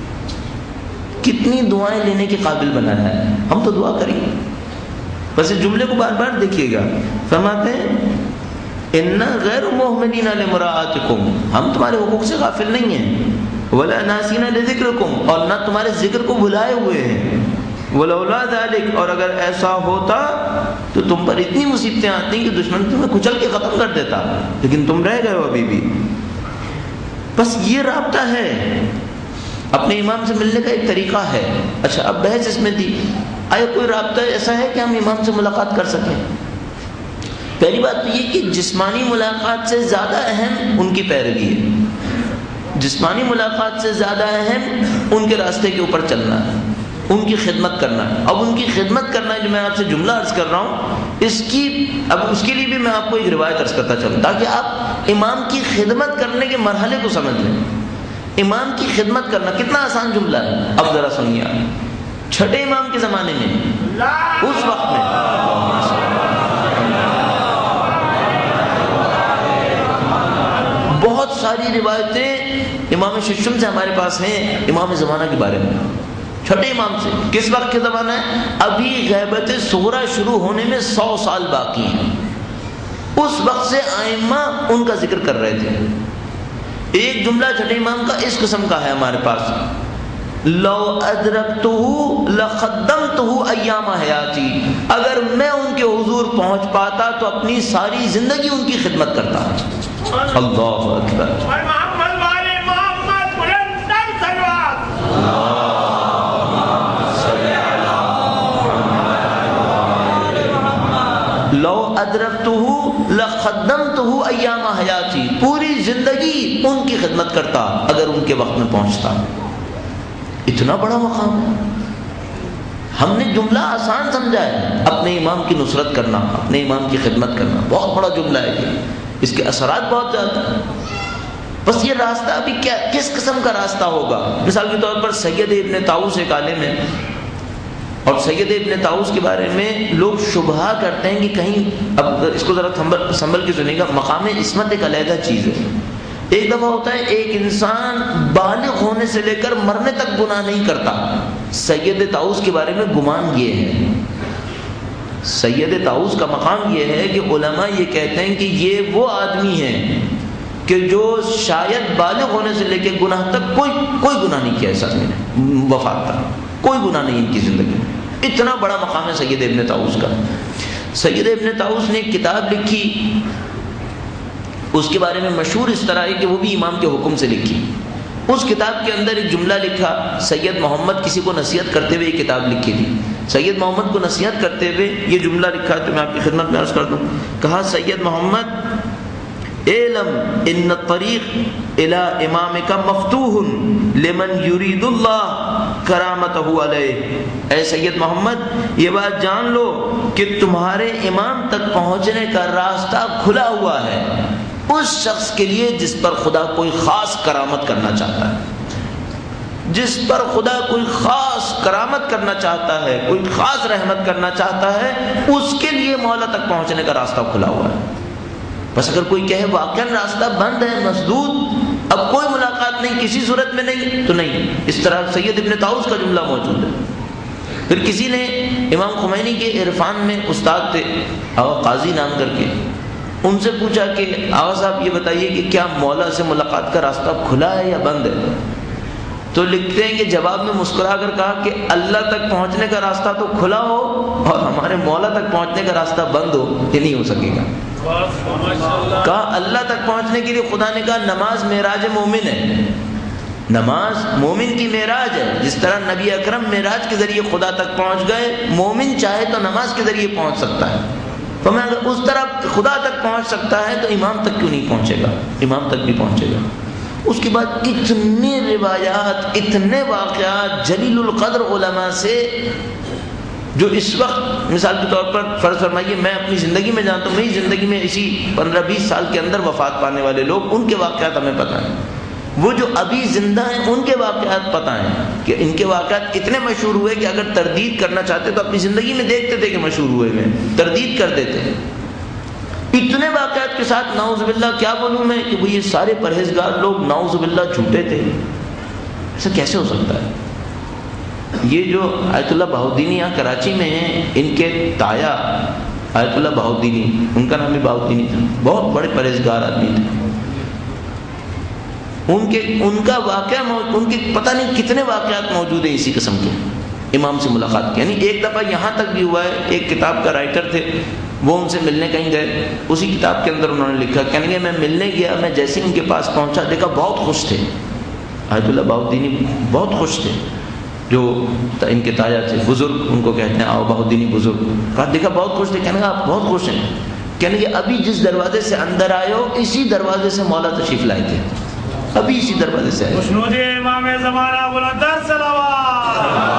کتنی دعائیں لینے کے قابل بنایا ہے. ہم تو دعا کریں گے. بس اس جملے کو بار بار دیکھیے گا. فرماتے ہیں اِنَّا غَيْرُ مُهْمِلِينَ لِمُرَاعَاتِكُمْ، ہم تمہارے حقوق سے غافل نہیں ہیں. وَلَا نَاسِينَ لِذِكْرِكُمْ، اور نہ تمہارے ذکر کو بھلائے ہوئے ہیں. وَلَوْلَا ذَلِكَ، اور اگر ایسا ہوتا تو تم پر اتنی مصیبتیں آتی کہ دشمن تمہیں کچل کے ختم کر دیتا، لیکن تم رہ گئے ہو ابھی بھی. بس یہ رابطہ ہے. اپنے امام سے ملنے کا ایک طریقہ ہے. اچھا اب بحث اس میں تھی آیا کوئی رابطہ ایسا ہے کہ ہم امام سے ملاقات کر سکیں؟ پہلی بات تو یہ کہ جسمانی ملاقات سے زیادہ اہم ان کی پیروی ہے. جسمانی ملاقات سے زیادہ اہم ان کے راستے کے اوپر چلنا ہے، ان کی خدمت کرنا ہے. اب ان کی خدمت کرنا ہے جو میں آپ سے جملہ عرض کر رہا ہوں، اس کی اب اس کے لیے بھی میں آپ کو ایک روایت عرض کرتا چلوں تاکہ آپ امام کی خدمت کرنے کے مرحلے کو سمجھ لیں. امام کی خدمت کرنا کتنا آسان جملہ ہے. اب ذرا سنیے، چھٹے امام کے زمانے میں اس وقت میں بہت ساری روایتیں امام ششم سے ہمارے پاس ہیں امام زمانہ کے بارے میں. چھٹے امام سے کس وقت کے زمانہ ہے؟ ابھی غیبت صغریٰ شروع ہونے میں سو سال باقی ہیں. اس وقت سے ائمہ ان کا ذکر کر رہے تھے. ایک جملہ چھٹے امام کا اس قسم کا ہے ہمارے پاس، لو ادرکتہ لخدمتہ ایام حیاتی، اگر میں ان کے حضور پہنچ پاتا تو اپنی ساری زندگی ان کی خدمت کرتا. اللہ اکبر. محمد والے محمد بلندر سلوات. لو ادرکتہ لخدمتہ ایام حیاتی، پوری زندگی ان کی خدمت کرتا اگر ان کے وقت میں پہنچتا. اتنا بڑا مقام ہے. ہم نے جملہ آسان سمجھا ہے، اپنے امام کی نصرت کرنا، اپنے امام کی خدمت کرنا بہت بڑا جملہ ہے یہ. اس کے اثرات بہت زیادہ ہیں. بس یہ راستہ ابھی کیا کس قسم کا راستہ ہوگا؟ مثال کے طور پر سید ابن طاؤس ایک عالم ہے، اور سید ابن طاؤس کے بارے میں لوگ شبہہ کرتے ہیں کہ کہیں، اب اس کو ذرا سنبھل کے سنیے گا، مقام عصمت ایک علیحدہ چیز ہے. ایک دفعہ ہوتا ہے ایک انسان بالغ ہونے سے لے کر مرنے تک گناہ نہیں کرتا. سید طاؤس کے بارے میں گمان یہ ہے، سید طاؤس کا مقام یہ ہے کہ علماء یہ کہتے ہیں کہ یہ وہ آدمی ہیں کہ جو شاید بالغ ہونے سے لے کے گناہ تک کوئی کوئی گناہ نہیں کیا اس آدمی نے، وفات تک کوئی گناہ نہیں ان کی زندگی میں. اتنا بڑا مقام ہے سید ابن طاؤس کا. سید ابن طاؤس نے ایک کتاب لکھی، اس کے بارے میں مشہور اس طرح ہے کہ وہ بھی امام کے حکم سے لکھی. اس کتاب کے اندر ایک جملہ لکھا، سید محمد کسی کو نصیحت کرتے ہوئے یہ کتاب لکھی تھی. سید محمد کو نصیحت کرتے ہوئے یہ جملہ لکھا تو میں آپ کی خدمت میں عرض کر دوں. کہا سید محمد اعلم ان الطریق الى امامک مفتوح لمن یرید اللہ کرامتہ علیہ. اے سید محمد یہ بات جان لو کہ تمہارے امام تک پہنچنے کا راستہ کھلا ہوا ہے اس شخص کے لیے جس پر خدا کوئی خاص کرامت کرنا چاہتا ہے. جس پر خدا کوئی خاص کرامت کرنا چاہتا ہے، کوئی خاص رحمت کرنا چاہتا ہے، اس کے لیے مولا تک پہنچنے کا راستہ کھلا ہوا ہے. بس اگر کوئی کہے واقعا راستہ بند ہے، مسدود، اب کوئی ملاقات نہیں، کسی صورت میں نہیں، تو نہیں. اس طرح سید ابن طاؤس کا جملہ موجود ہے. پھر کسی نے امام خمینی کے عرفان میں استاد تھے آغا قاضی نام کر کے، ان سے پوچھا کہ آغا صاحب یہ بتائیے کہ کیا مولا سے ملاقات کا راستہ کھلا ہے یا بند ہے؟ تو لکھتے ہیں کہ جواب میں مسکرا کر کہا کہ اللہ تک پہنچنے کا راستہ تو کھلا ہو اور ہمارے مولا تک پہنچنے کا راستہ بند ہو، یہ نہیں ہو سکے گا. کہا اللہ تک پہنچنے کے لیے خدا نے کہا نماز معراج مومن ہے، نماز مومن کی معراج ہے. جس طرح نبی اکرم معراج کے ذریعے خدا تک پہنچ گئے، مومن چاہے تو نماز کے ذریعے پہنچ سکتا ہے. تو میں اگر اس طرح خدا تک پہنچ سکتا ہے تو امام تک کیوں نہیں پہنچے گا؟ امام تک بھی پہنچے گا. اس کے بعد اتنے روایات، اتنے واقعات جلیل القدر علماء سے، جو اس وقت مثال کے طور پر فرض فرمائیے میں اپنی زندگی میں جانتا ہوں، میری زندگی میں اسی پندرہ بیس سال کے اندر وفات پانے والے لوگ، ان کے واقعات ہمیں پتہ ہیں. وہ جو ابھی زندہ ہیں ان کے واقعات پتہ ہیں کہ ان کے واقعات اتنے مشہور ہوئے کہ اگر تردید کرنا چاہتے تو اپنی زندگی میں دیکھتے تھے کہ مشہور ہوئے میں تردید کر دیتے. اتنے واقعات کے ساتھ نعوذ باللہ کیا بولوں میں کہ وہ یہ سارے پرہیزگار لوگ نعوذ باللہ جھوٹے تھے. ایسا کیسے ہو سکتا ہے؟ یہ جو آیت اللہ بہاؤالدینی یہاں کراچی میں ہیں، ان کے تایا آیت اللہ بہاؤالدینی، ان کا نام بھی بہاؤالدینی تھا، بہت بڑے پرہیزگار آدمی تھے. ان کے ان کا واقعہ ان کے پتہ نہیں کتنے واقعات موجود ہیں اسی قسم کے امام سے ملاقات کی. یعنی ایک دفعہ یہاں تک بھی ہوا ہے، ایک کتاب کا رائٹر تھے، وہ ان سے ملنے کہیں گئے، اسی کتاب کے اندر انہوں نے لکھا، کہنے گے میں ملنے گیا، میں جیسے ان کے پاس پہنچا دیکھا بہت خوش تھے. آیت اللہ بہاؤالدینی بہت خوش تھے، جو ان کے تایا تھے، بزرگ ان کو کہتے ہیں، آؤ بہاؤالدینی بزرگ. کہا دیکھا بہت خوش تھے. کہنے گا آپ بہت خوش ہیں؟ کہنے گے ابھی جس دروازے سے اندر آئے ہو اسی دروازے سے مولا تشریف لائے تھے، ابھی اسی دروازے سے آئے. خوشنودی امام زمانہ بلند صلوات.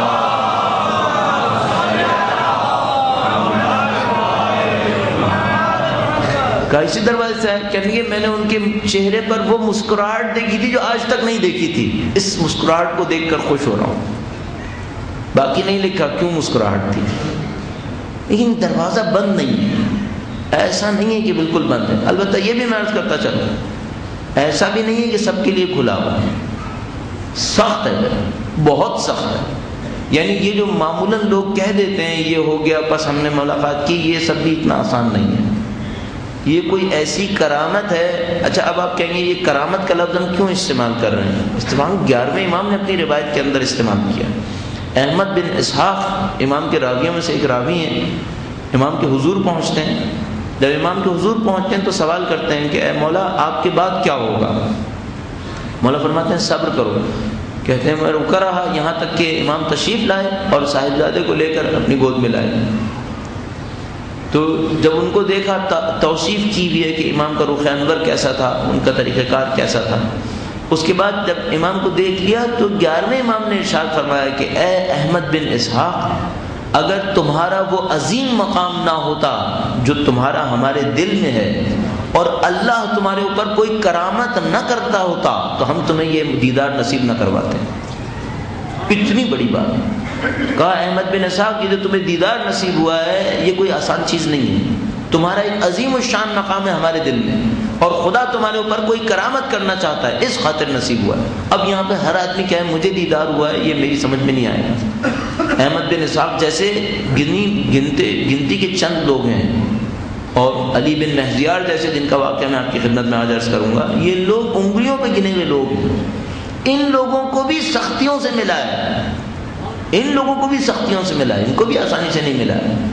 کہا اسی دروازے سے آئے. کہنے گے میں نے ان کے چہرے پر وہ مسکراہٹ دیکھی تھی جو آج تک نہیں دیکھی تھی، اس مسکراہٹ کو دیکھ کر خوش ہو رہا ہوں. باقی نہیں لکھا کیوں مسکراہٹ تھی، لیکن دروازہ بند نہیں ہے، ایسا نہیں ہے کہ بالکل بند ہے. البتہ یہ بھی میں عرض کرتا چلوں، ایسا بھی نہیں ہے کہ سب کے لیے کھلا ہوا ہے، سخت ہے، بہت سخت ہے. یعنی یہ جو معمولاً لوگ کہہ دیتے ہیں یہ ہو گیا بس ہم نے ملاقات کی، یہ سب بھی اتنا آسان نہیں ہے. یہ کوئی ایسی کرامت ہے. اچھا اب آپ کہیں گے یہ کرامت کا لفظ ہم کیوں استعمال کر رہے ہیں؟ استعمال گیارہویں امام نے اپنی روایت کے اندر استعمال کیا. احمد بن اسحاق امام کے راویوں میں سے ایک راوی ہیں، امام کے حضور پہنچتے ہیں. جب امام کے حضور پہنچتے ہیں تو سوال کرتے ہیں کہ اے مولا آپ کے بعد کیا ہوگا؟ مولا فرماتے ہیں صبر کرو. کہتے ہیں میں رکا رہا یہاں تک کہ امام تشریف لائے اور صاحبزادے کو لے کر اپنی گود میں لائے. تو جب ان کو دیکھا توصیف کی بھی ہے کہ امام کا رخ انور کیسا تھا، ان کا طریقہ کار کیسا تھا. اس کے بعد جب امام کو دیکھ لیا تو گیارہویں امام نے ارشاد فرمایا کہ اے احمد بن اسحاق، اگر تمہارا وہ عظیم مقام نہ ہوتا جو تمہارا ہمارے دل میں ہے اور اللہ تمہارے اوپر کوئی کرامت نہ کرتا ہوتا تو ہم تمہیں یہ دیدار نصیب نہ کرواتے. اتنی بڑی بات. کہا احمد بن اسحاق یہ جو تمہیں دیدار نصیب ہوا ہے یہ کوئی آسان چیز نہیں ہے, تمہارا ایک عظیم الشان مقام ہے ہمارے دل میں, اور خدا تمہارے اوپر کوئی کرامت کرنا چاہتا ہے اس خاطر نصیب ہوا ہے. اب یہاں پہ ہر آدمی کہے مجھے دیدار ہوا ہے, یہ میری سمجھ میں نہیں آیا. احمد بن اسحاق جیسے گنی گنتے گنتی کے چند لوگ ہیں, اور علی بن مہزیار جیسے جن کا واقعہ میں آپ کی خدمت میں آج عرض کروں گا, یہ لوگ انگلیوں پہ گنے ہوئے لوگ ہیں. ان لوگوں کو بھی سختیوں سے ملا ہے, ان لوگوں کو بھی سختیوں سے ملا ہے, ان کو بھی آسانی سے نہیں ملا ہے.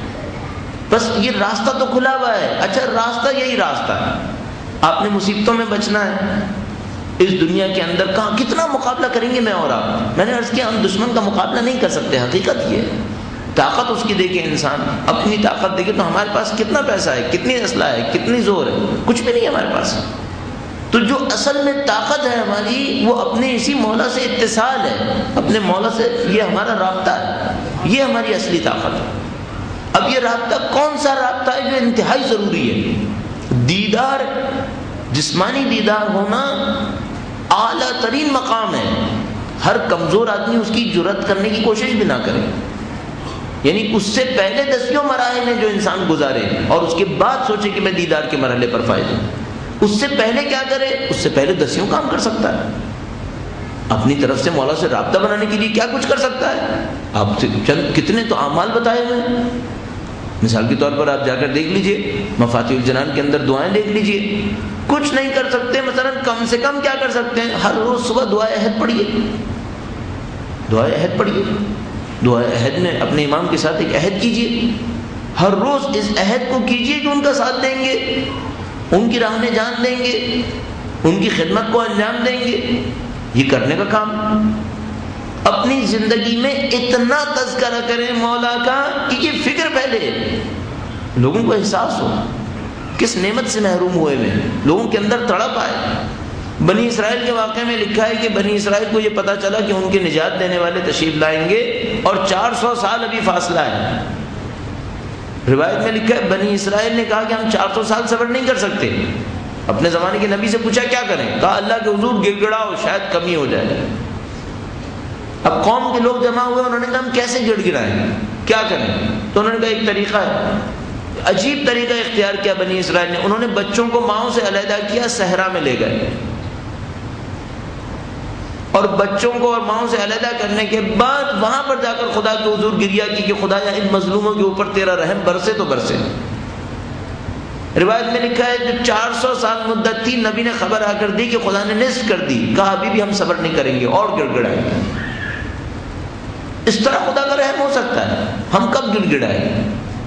بس یہ راستہ تو کھلا ہوا ہے. اچھا راستہ یہی راستہ ہے, آپ نے مصیبتوں میں بچنا ہے اس دنیا کے اندر. کہاں کتنا مقابلہ کریں گے میں اور آپ؟ میں نے عرض کیا ہم دشمن کا مقابلہ نہیں کر سکتے, حقیقت یہ ہے. طاقت اس کی دیکھے انسان, اپنی طاقت دیکھے تو ہمارے پاس کتنا پیسہ ہے, کتنی اسلحہ ہے, کتنی زور ہے, کچھ بھی نہیں ہے ہمارے پاس. تو جو اصل میں طاقت ہے ہماری وہ اپنے اسی مولا سے اتصال ہے, اپنے مولا سے. یہ ہمارا رابطہ ہے, یہ ہماری اصلی طاقت ہے. اب یہ رابطہ کون سا رابطہ ہے جو انتہائی ضروری ہے؟ دیدار, جسمانی دیدار ہونا اعلیٰ ترین مقام ہے. ہر کمزور آدمی اس کی جرأت کرنے کی کوشش بھی نہ کرے. یعنی اس سے پہلے دسیوں مراحل ہیں جو انسان گزارے اور اس کے بعد سوچے کہ میں دیدار کے مرحلے پر فائز ہوں. اس سے پہلے کیا کرے؟ اس سے پہلے دسیوں کام کر سکتا ہے. اپنی طرف سے مولا سے رابطہ بنانے کے لیے کیا کچھ کر سکتا ہے. آپ سے چند کتنے تو اعمال بتائے ہوئے ہیں. مثال کے طور پر آپ جا کر دیکھ لیجئے, مفاتیح الجنان کے اندر دعائیں دیکھ لیجئے. کچھ نہیں کر سکتے, مثلا کم سے کم کیا کر سکتے ہیں؟ ہر روز صبح دعائے عہد پڑھیے, دعائے عہد پڑھیے. دعائے عہد میں اپنے امام کے ساتھ ایک عہد کیجئے. ہر روز اس عہد کو کیجئے کہ ان کا ساتھ دیں گے, ان کی راہ میں جان دیں گے, ان کی خدمت کو انجام دیں گے. یہ کرنے کا کام. اپنی زندگی میں اتنا تذکرہ کریں مولا کا کہ یہ فکر پہلے لوگوں کو احساس ہو کس نعمت سے محروم ہوئے ہوئے, لوگوں کے اندر تڑپ آئے. بنی اسرائیل کے واقعے میں لکھا ہے کہ بنی اسرائیل کو یہ پتا چلا کہ ان کے نجات دینے والے تشریف لائیں گے اور چار سو سال ابھی فاصلہ ہے. روایت میں لکھا ہے بنی اسرائیل نے کہا کہ ہم چار سو سال صبر نہیں کر سکتے. اپنے زمانے کے نبی سے پوچھا کیا کریں؟ کہا اللہ کے حضور گڑ گڑاؤ, شاید کمی ہو جائے. اب قوم کے لوگ جمع ہوئے, انہوں نے کہا ہم کیسے گڑ گڑائیں, کیا کریں؟ تو انہوں نے کہا ایک طریقہ ہے. عجیب طریقہ اختیار کیا بنی اسرائیل نے. انہوں نے بچوں کو ماؤں سے علیحدہ کیا, صحرا میں لے گئے, اور بچوں کو اور ماؤں سے علیحدہ کرنے کے بعد وہاں پر جا کر خدا کے حضور گریا کی کہ خدا یا ان مظلوموں کے اوپر تیرا رحم برسے تو برسے. روایت میں لکھا ہے جو چار سو سال مدت تھی, نبی نے خبر آ کر دی کہ خدا نے نصف کر دی. کہا ابھی بھی ہم صبر نہیں کریں گے اور گڑ گڑائیں گے. اس طرح خدا کا رحم ہو سکتا ہے. ہم کب گڑ گڑائیں؟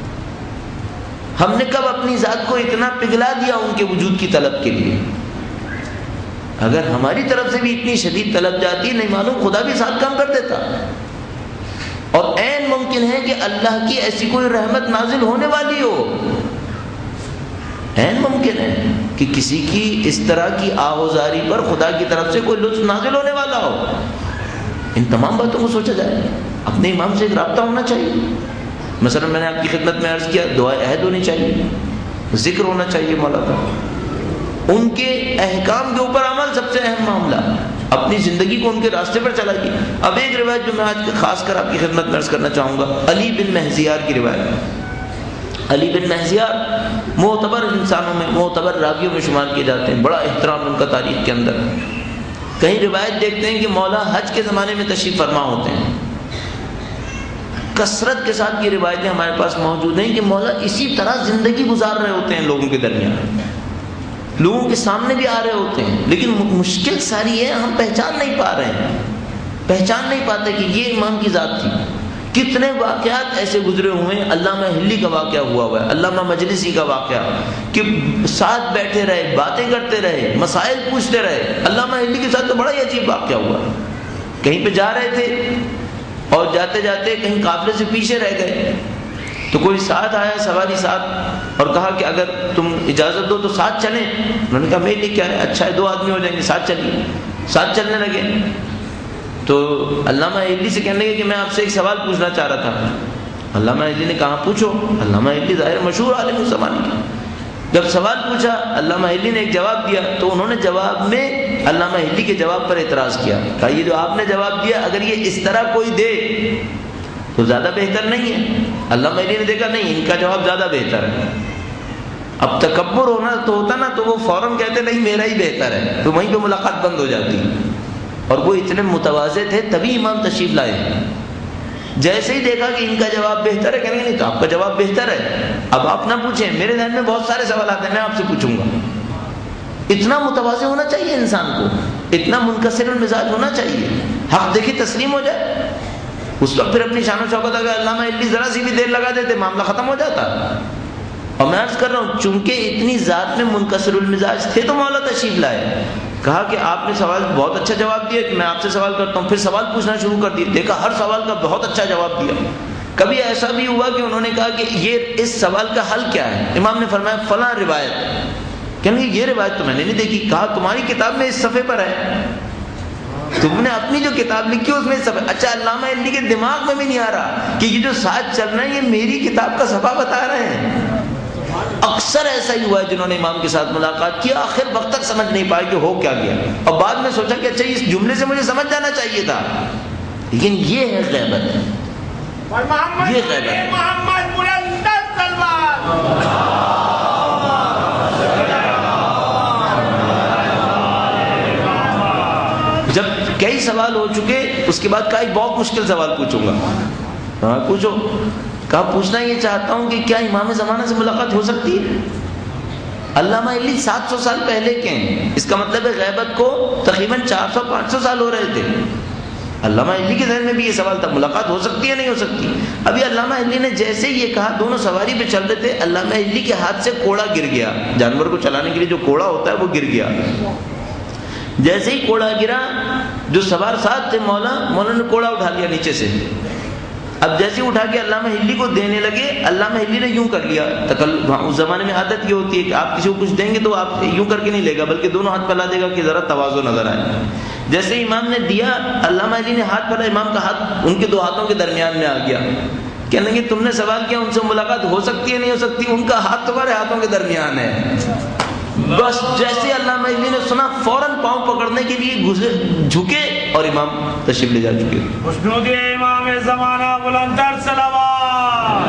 ہم نے کب اپنی ذات کو اتنا پگھلا دیا ان کے وجود کی طلب کے لیے؟ اگر ہماری طرف سے بھی اتنی شدید طلب جاتی, نہیں معلوم خدا بھی ساتھ کام کر دیتا. اور عین ممکن ہے کہ اللہ کی ایسی کوئی رحمت نازل ہونے والی ہو. عین ممکن ہے کہ کسی کی اس طرح کی آہوزاری پر خدا کی طرف سے کوئی لطف نازل ہونے والا ہو. ان تمام باتوں کو سوچا جائے. اپنے امام سے ایک رابطہ ہونا چاہیے. مثلا میں نے آپ کی خدمت میں عرض کیا دعائے عہد ہونی چاہیے, ذکر ہونا چاہیے مولا کا, ان کے احکام کے اوپر عمل سب سے اہم معاملہ. اپنی زندگی کو ان کے راستے پر چلائیے. اب ایک روایت جو میں آج خاص کر آپ کی خدمت میں عرض کرنا چاہوں گا, علی بن مہزیار کی روایت. علی بن مہزیار معتبر انسانوں میں, معتبر راویوں میں شمار کیے جاتے ہیں. بڑا احترام ان کا تاریخ کے اندر. کہیں روایت دیکھتے ہیں کہ مولا حج کے زمانے میں تشریف فرما ہوتے ہیں. کثرت کے ساتھ یہ روایتیں ہمارے پاس موجود ہیں کہ مولا اسی طرح زندگی گزار رہے ہوتے ہیں لوگوں کے درمیان, لوگوں کے سامنے بھی آ رہے ہوتے ہیں. لیکن مشکل ساری ہے ہم پہچان نہیں پا رہے ہیں, پہچان نہیں پاتے کہ یہ امام کی ذات تھی. کتنے واقعات ایسے گزرے ہوئے ہیں. علامہ ہلی کا واقعہ ہوا ہوا ہے, علامہ مجلسی کا واقعہ کہ ساتھ بیٹھے رہے, باتیں کرتے رہے, مسائل پوچھتے رہے. علامہ ہلی کے ساتھ تو بڑا ہی عجیب واقعہ ہوا. کہیں پہ جا رہے تھے اور جاتے جاتے کہیں قافلے سے پیچھے رہ گئے, تو کوئی ساتھ آیا سواری ساتھ اور کہا کہ اگر تم اجازت دو تو ساتھ چلیں. انہوں نے کہا میرے لیے کیا ہے, اچھا ہے دو آدمی ہو جائیں گے, ساتھ چلیے. ساتھ چلنے لگے تو علامہ ہلی سے کہنے لگے کہ میں آپ سے ایک سوال پوچھنا چاہ رہا تھا. علامہ ہلی نے کہا پوچھو. علامہ ہلی ظاہر مشہور عالم اس زمانے کے, جب سوال پوچھا علامہ حلی نے ایک جواب دیا تو انہوں نے جواب میں علامہ حلی کے جواب پر اعتراض کیا، کہا یہ جو آپ نے جواب دیا اگر یہ اس طرح کوئی دے تو زیادہ بہتر نہیں ہے؟ علامہ حلی نے دیکھا نہیں، ان کا جواب زیادہ بہتر ہے۔ اب تکبر ہونا تو ہوتا نا تو وہ فوراً کہتے نہیں میرا ہی بہتر ہے، تو وہیں پہ ملاقات بند ہو جاتی، اور وہ اتنے متواضع تھے تبھی امام تشریف لائے۔ جیسے ہی دیکھا کہ ان کا جواب بہتر ہے، کہیں گے نہیں تو آپ کا جواب بہتر ہے، اب آپ نہ پوچھیں، میرے ذہن میں بہت سارے سوالات ہیں، میں آپ سے پوچھوں گا۔ اتنا متواضع ہونا چاہیے انسان کو، اتنا منکسر المزاج ہونا چاہیے، حق دیکھی تسلیم ہو جائے۔ اس وقت پھر اپنی شان و شوکت اگر علامہ حلی ذرا سی بھی دیر لگا دیتے معاملہ ختم ہو جاتا۔ اور میں عرض کر رہا ہوں چونکہ اتنی ذات میں منکسر المزاج تھے تو مولا تشریف لائے، کہا کہ آپ نے سوال بہت اچھا جواب دیا کہ میں آپ سے سوال کرتا ہوں، پھر سوال پوچھنا شروع کر دیا، دیکھا ہر سوال کا بہت اچھا جواب دیا۔ کبھی ایسا بھی ہوا کہ انہوں نے کہا کہ یہ اس سوال کا حل کیا ہے؟ امام نے فرمایا فلاں روایت، کہنے یہ روایت تو میں نے نہیں دیکھی، کہا تمہاری کتاب میں اس صفحے پر ہے، تم نے اپنی جو کتاب لکھی اس میں اس صفحے، اچھا علامہ حلی کے دماغ میں بھی نہیں آ رہا کہ یہ جو ساتھ چل رہے ہیں یہ میری کتاب کا صفحہ بتا رہے ہیں۔ اکثر ایسا ہی ہوا ہے جنہوں نے امام کے ساتھ ملاقات کیا آخر وقت تک سمجھ نہیں پائے کہ ہو کیا گیا، اور بعد میں سوچا کہ اچھا اس جملے سے مجھے سمجھ جانا چاہیے تھا، لیکن یہ ہے غیبت، یہ غیبت ہے۔ محمد بلند تلوار جب کئی سوال ہو چکے اس کے بعد کہا ایک بہت مشکل سوال پوچھوں گا، ہاں پوچھو، کہا پوچھنا یہ چاہتا ہوں کہ کیا امام زمانہ سے ملاقات ہو سکتی ہے؟ علامہ حلی سات سو سال پہلے کے ہیں، اس کا مطلب ہے غیبت کو تقریباً چار سو پانچ سو سال ہو رہے تھے۔ علامہ حلی کے ذہن میں بھی یہ سوال تھا ملاقات ہو سکتی ہے نہیں ہو سکتی؟ ابھی علامہ حلی نے جیسے ہی یہ کہا دونوں سواری پہ چل رہے تھے، علامہ حلی کے ہاتھ سے کوڑا گر گیا، جانور کو چلانے کے لیے جو کوڑا ہوتا ہے وہ گر گیا۔ جیسے ہی کوڑا گرا جو سوار ساتھ تھے مولا مولا نے کوڑا اٹھا لیا نیچے سے، اب جیسے اٹھا کے علامہ حلی کو دینے لگے، علامہ حلی نے یوں کر لیا، اس زمانے میں عادت یہ ہوتی ہے کہ آپ کسی کو کچھ دیں گے تو آپ یوں کر کے نہیں لے گا بلکہ دونوں ہاتھ پھیلا دے گا کہ ذرا تواضع نظر آئے۔ جیسے امام نے دیا علامہ حلی نے ہاتھ پھیلا، امام کا ہاتھ ان کے دو ہاتھوں کے درمیان میں آ گیا، کہنے لگے تم نے سوال کیا ان سے ملاقات ہو سکتی ہے نہیں ہو سکتی، ان کا ہاتھ تمہارے ہاتھوں کے درمیان ہے۔ بس جیسے علامہ حلی نے سنا فوراً پاؤں پکڑنے کے لیے جھکے اور امام تشریف لے جا چکے۔ خوشنود امام زمانہ بلند صلوات۔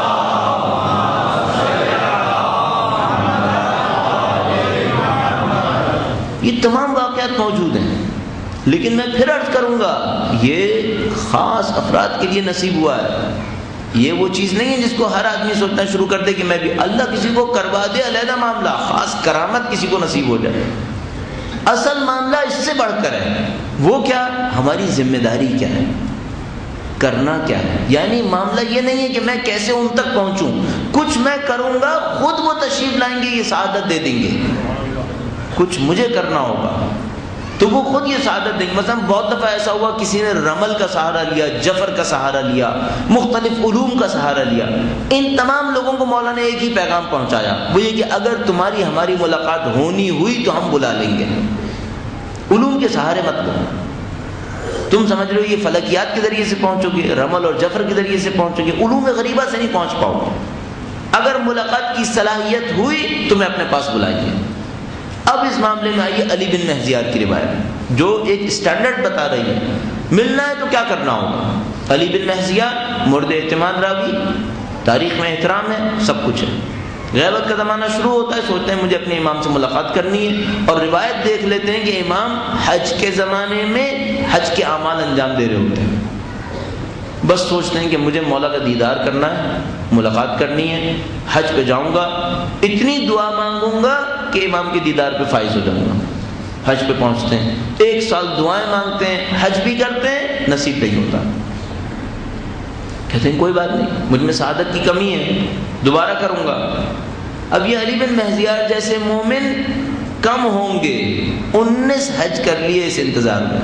یہ تمام واقعات موجود ہیں، لیکن میں پھر عرض کروں گا یہ خاص افراد کے لیے نصیب ہوا ہے، یہ وہ چیز نہیں ہے جس کو ہر آدمی سوچنا شروع کر دے کہ میں بھی، اللہ کسی کو کروا دے علیحدہ معاملہ، خاص کرامت کسی کو نصیب ہو جائے۔ اصل معاملہ اس سے بڑھ کر ہے، وہ کیا؟ ہماری ذمہ داری کیا ہے، کرنا کیا ہے۔ یعنی معاملہ یہ نہیں ہے کہ میں کیسے ان تک پہنچوں، کچھ میں کروں گا خود وہ تشریف لائیں گے، یہ سعادت دے دیں گے، کچھ مجھے کرنا ہوگا تو وہ خود یہ سعادت دیں گے۔ مثلا بہت دفعہ ایسا ہوا کسی نے رمل کا سہارا لیا، جفر کا سہارا لیا، مختلف علوم کا سہارا لیا، ان تمام لوگوں کو مولا نے ایک ہی پیغام پہنچایا، وہ یہ کہ اگر تمہاری ہماری ملاقات ہونی ہوئی تو ہم بلا لیں گے۔ علوم کے سہارے مت لو، تم سمجھ رہے ہو یہ فلکیات کے ذریعے سے پہنچو گے، رمل اور جفر کے ذریعے سے پہنچو گے، علوم غریبہ سے نہیں پہنچ پاؤ گے۔ اگر ملاقات کی صلاحیت ہوئی تمہیں اپنے پاس بلائیے۔ اب اس معاملے میں آئیے علی بن مہزیار کی روایت جو ایک اسٹینڈرڈ بتا رہی ہے، ملنا ہے تو کیا کرنا ہوگا۔ علی بن مہزیار مورد اعتماد راوی، تاریخ میں احترام ہے، سب کچھ ہے۔ غیبت کا زمانہ شروع ہوتا ہے، سوچتے ہیں مجھے اپنے امام سے ملاقات کرنی ہے، اور روایت دیکھ لیتے ہیں کہ امام حج کے زمانے میں حج کے اعمال انجام دے رہے ہوتے ہیں، بس سوچتے ہیں کہ مجھے مولا کا دیدار کرنا ہے، ملاقات کرنی ہے، حج پہ جاؤں گا، اتنی دعا مانگوں گا کہ امام کے دیدار پہ فائز ہو جاؤں گا۔ حج پہ پہنچتے ہیں، ایک سال دعائیں مانگتے ہیں، حج بھی کرتے ہیں، نصیب نہیں ہوتا، کہتے ہیں کوئی بات نہیں، مجھ میں سعادت کی کمی ہے، دوبارہ کروں گا۔ اب یہ علی بن مہزیار جیسے مومن کم ہوں گے، انیس حج کر لیے اس انتظار میں،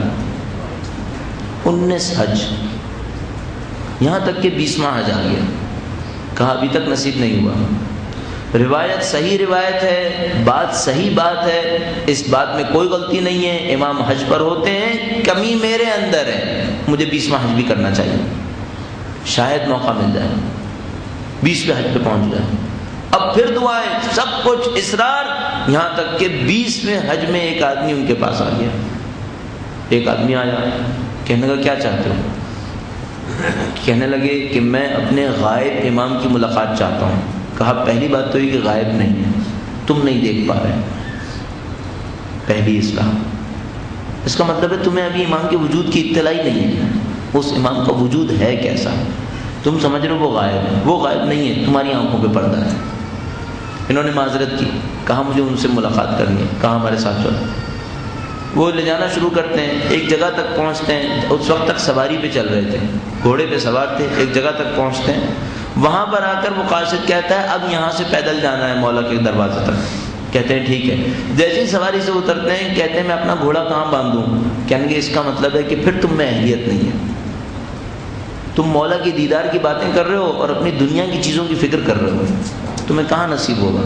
انیس حج، یہاں تک کہ بیسواں حج آ گیا، کہا ابھی تک نصیب نہیں ہوا۔ روایت صحیح روایت ہے، بات صحیح بات ہے، اس بات میں کوئی غلطی نہیں ہے، امام حج پر ہوتے ہیں، کمی میرے اندر ہے، مجھے بیسواں حج بھی کرنا چاہیے، شاید موقع مل جائے، بیسویں حج پہ پہنچ جائے۔ اب پھر دعائیں، سب کچھ اصرار، یہاں تک کہ بیسویں حج میں ایک آدمی ان کے پاس آ گیا. ایک آدمی آیا، کہنے لگا کیا چاہتے ہو؟ کہنے لگے کہ میں اپنے غائب امام کی ملاقات چاہتا ہوں. کہا پہلی بات تو یہ کہ غائب نہیں ہے، تم نہیں دیکھ پا رہے. پہلی اصلاح. اس کا مطلب ہے تمہیں ابھی امام کے وجود کی اطلاع ہی نہیں ہے. اس امام کا وجود ہے کیسا؟ تم سمجھ رہے ہو وہ غائب ہے، وہ غائب نہیں ہے، تمہاری آنکھوں پہ پردہ ہے. انہوں نے معذرت کی، کہا مجھے ان سے ملاقات کرنی ہے. کہا ہمارے ساتھ چلو. وہ لے جانا شروع کرتے ہیں، ایک جگہ تک پہنچتے ہیں. اس وقت تک سواری پہ چل رہے تھے، گھوڑے پہ سوار تھے. ایک جگہ تک پہنچتے ہیں، وہاں پر آ کر وہ قاصد کہتا ہے اب یہاں سے پیدل جانا ہے مولا کے دروازے تک. کہتے ہیں ٹھیک ہے. جیسے ہی سواری سے اترتے ہیں کہتے ہیں میں اپنا گھوڑا کہاں باندھوں؟ کہیں گے اس کا مطلب ہے کہ پھر تم میں اہلیت نہیں ہے. تم مولا کی دیدار کی باتیں کر رہے ہو اور اپنی دنیا کی چیزوں کی فکر کر رہے ہو، تمہیں کہاں نصیب ہوگا؟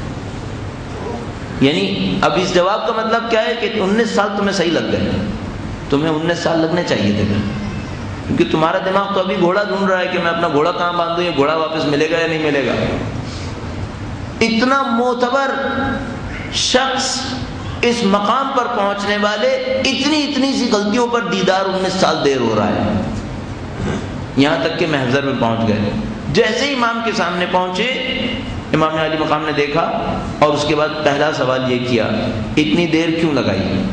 یعنی اب اس جواب کا مطلب کیا ہے کہ انیس سال تمہیں صحیح لگ گئے. تمہیں انیس سال لگنے چاہیے تھے، کیونکہ تمہارا دماغ تو ابھی گھوڑا ڈھونڈ رہا ہے کہ میں اپنا گھوڑا کہاں باندھوں، یہ گھوڑا واپس ملے گا یا نہیں ملے گا. اتنا معتبر شخص اس مقام پر پہنچنے والے اتنی اتنی سی غلطیوں پر دیدار انیس سال دیر ہو رہا ہے. یہاں تک کہ محضر میں پہنچ گئے. جیسے ہی امام کے سامنے پہنچے، امام علی مقام نے دیکھا اور اس کے بعد پہلا سوال یہ کیا اتنی دیر کیوں لگائی؟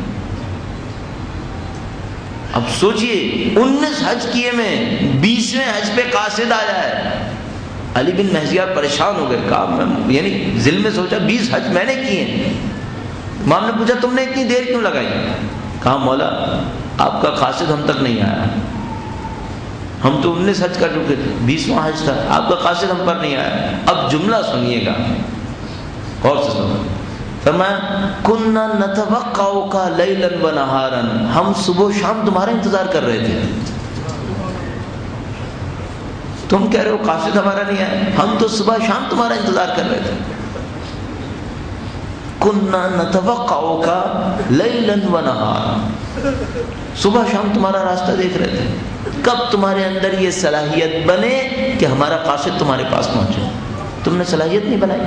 اب سوچئے انیس حج کیے میں بیسویں حج پہ قاصد آیا ہے. علی بن مہزیار پریشان ہو گئے. کہا میں یعنی ذل میں سوچا بیس حج میں نے کیے ہیں. امام نے پوچھا تم نے اتنی دیر کیوں لگائی؟ کہا مولا آپ کا قاصد ہم تک نہیں آیا. ہم تو انیس حج کر چکے تھے، بیسواں حج تھا، آپ کا قاصد ہم پر نہیں آیا. اب جملہ سنیے گا، غور سے سنو. فرمایا کننا نتوقعک لیلا و نہارا، ہم صبح و شام تمہارا انتظار کر رہے تھے. تم کہہ رہے ہو قاصد ہمارا نہیں آیا، ہم تو صبح شام تمہارا انتظار کر رہے تھے. کننا نتوقعک لیلا و نہارا، صبح شام تمہارا راستہ دیکھ رہے تھے. کب تمہارے اندر یہ صلاحیت بنے کہ ہمارا قاصد تمہارے پاس پہنچے؟ تم نے صلاحیت نہیں بنائی،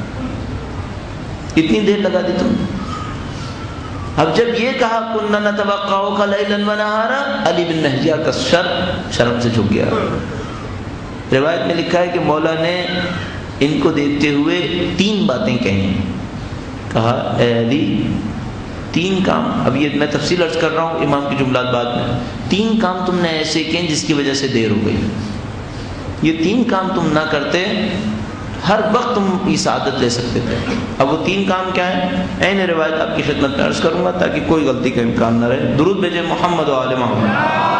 اتنی دیر لگا دی تم. اب جب یہ کہا کننا نتوقعک لیلا و نہارا، علی بن مہزیار کا سر شرم سے جھک گیا. روایت میں لکھا ہے کہ مولا نے ان کو دیکھتے ہوئے تین باتیں کہیں. کہا اے علی تین کام، اب یہ میں تفصیل عرض کر رہا ہوں، امام کی جملات بعد میں، تین کام تم نے ایسے کیے جس کی وجہ سے دیر ہو گئی. یہ تین کام تم نہ کرتے ہر وقت تم یہ سعادت لے سکتے تھے. اب وہ تین کام کیا ہیں؟ عین روایت آپ کی خدمت میں عرض کروں گا تاکہ کوئی غلطی کا امکان نہ رہے. درود بھیجے محمد و آل محمد.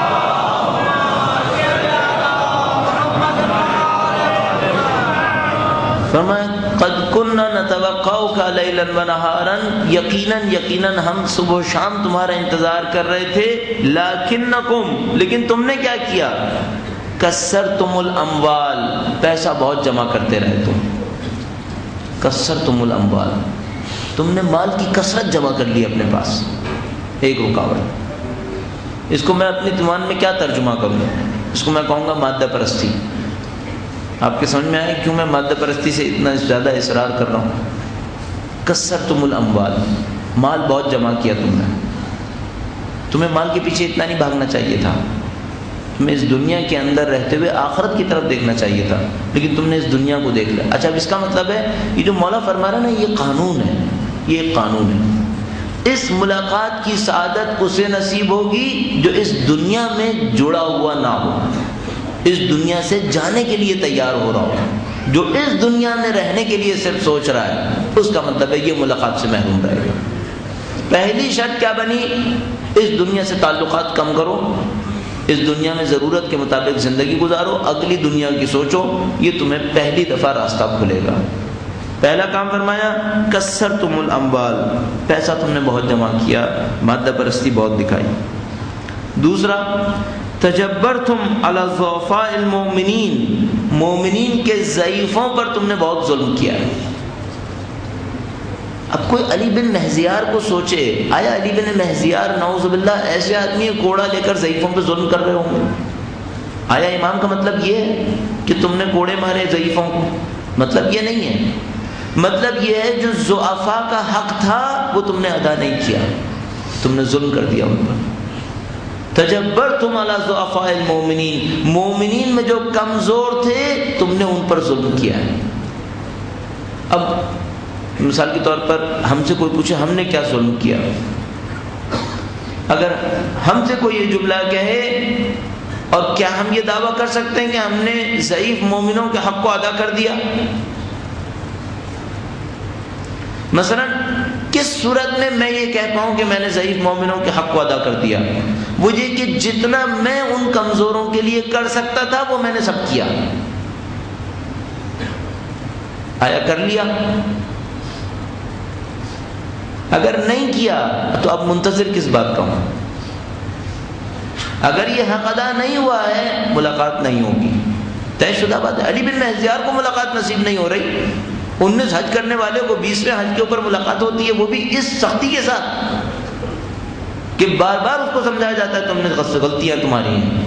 فرمایا قد کننا نتوقعک لیلا و نہارا، یقیناً یقیناً ہم صبح و شام تمہارا انتظار کر رہے تھے. لیکنکم، لیکن تم نے کیا کیا؟ کثرتم الاموال، پیسہ بہت جمع کرتے رہے تم. کثرتم الاموال، تم نے مال کی کثرت جمع کر لی اپنے پاس. ایک رکاوٹ. اس کو میں اپنی زبان میں کیا ترجمہ کروں؟ اس کو میں کہوں گا مادہ پرستی. آپ کے سمجھ میں آئے کیوں میں مادہ پرستی سے اتنا زیادہ اصرار کر رہا ہوں؟ کثرتم الاموال، مال بہت جمع کیا تم نے. تمہیں مال کے پیچھے اتنا نہیں بھاگنا چاہیے تھا. تمہیں اس دنیا کے اندر رہتے ہوئے آخرت کی طرف دیکھنا چاہیے تھا، لیکن تم نے اس دنیا کو دیکھ لیا. اچھا اب اس کا مطلب ہے یہ جو مولا فرما رہا ہے نا، یہ قانون ہے، یہ ایک قانون ہے. اس ملاقات کی سعادت اسے نصیب ہوگی جو اس دنیا میں جڑا ہوا نہ ہو، اس دنیا سے جانے کے لیے تیار ہو رہا ہو. جو اس دنیا میں رہنے کے لیے صرف سوچ رہا ہے، اس کا مطلب ہے یہ ملاقات سے محروم رہے گا. پہلی شرط کیا بنی؟ اس دنیا سے تعلقات کم کرو، اس دنیا میں ضرورت کے مطابق زندگی گزارو، اگلی دنیا کی سوچو. یہ تمہیں پہلی دفعہ راستہ کھلے گا. پہلا کام فرمایا کثرتم الاموال، پیسہ تم نے بہت جمع کیا، مادہ پرستی بہت دکھائی. دوسرا تجبرتم علی ضعفاء المؤمنین، مومنین کے ضعیفوں پر تم نے بہت ظلم کیا ہے. اب کوئی علی بن مہزیار کو سوچے، آیا علی بن مہزیار نعوذ باللہ ایسے آدمی کوڑا لے کر ضعیفوں پہ ظلم کر رہے ہوں گے؟ آیا امام کا مطلب یہ ہے کہ تم نے کوڑے مارے ضعیفوں کو؟ مطلب یہ نہیں ہے، مطلب یہ ہے جو ضعفاء کا حق تھا وہ تم نے ادا نہیں کیا، تم نے ظلم کر دیا ان پر۔ تجبرتم علی ضعفاء المؤمنین، مومنین میں جو کمزور تھے تم نے ان پر ظلم کیا ہے۔ اب مثال کے طور پر ہم سے کوئی پوچھے ہم نے کیا ظلم کیا، اگر ہم سے کوئی یہ جملہ کہے، اور کیا ہم یہ دعویٰ کر سکتے ہیں کہ ہم نے ضعیف مومنوں کے حق کو ادا کر دیا؟ مثلا کس صورت میں میں یہ کہہ پاؤں کہ میں نے ضعیف مومنوں کے حق کو ادا کر دیا؟ وہ یہ کہ جتنا میں ان کمزوروں کے لیے کر سکتا تھا وہ میں نے سب کیا۔ آیا کر لیا؟ اگر نہیں کیا تو اب منتظر کس بات کا ہوں؟ اگر یہ حق ادا نہیں ہوا ہے ملاقات نہیں ہوگی، طے شدہ بات ہے۔ علی بن مہزیار کو ملاقات نصیب نہیں ہو رہی، انیس حج کرنے والے کو بیسویں حج کے اوپر ملاقات ہوتی ہے، وہ بھی اس سختی کے ساتھ کہ بار بار اس کو سمجھایا جاتا ہے تم نے غلطیاں تمہاری ہیں۔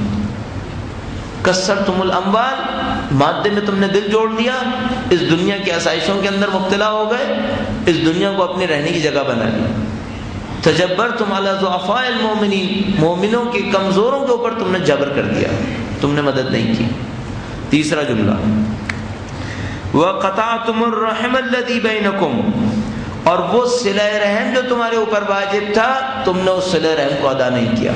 کسرتم الاموال، مادے میں تم نے دل جوڑ لیا، اس دنیا کی آسائشوں کے اندر مبتلا ہو گئے، اس دنیا کو اپنی رہنے کی جگہ بنا لی۔ تجبرتم علی ضعفاء المؤمنین، مومنوں کے کمزوروں کے اوپر تم نے جبر کر دیا، تم نے مدد نہیں کی۔ تیسرا جملہ وَقَطَعْتُمُ الرَّحِمَ الَّذِي بَيْنَكُمْ، اور وہ صلہ رحم جو تمہارے اوپر واجب تھا تم نے اس صلہ رحم کو ادا نہیں کیا۔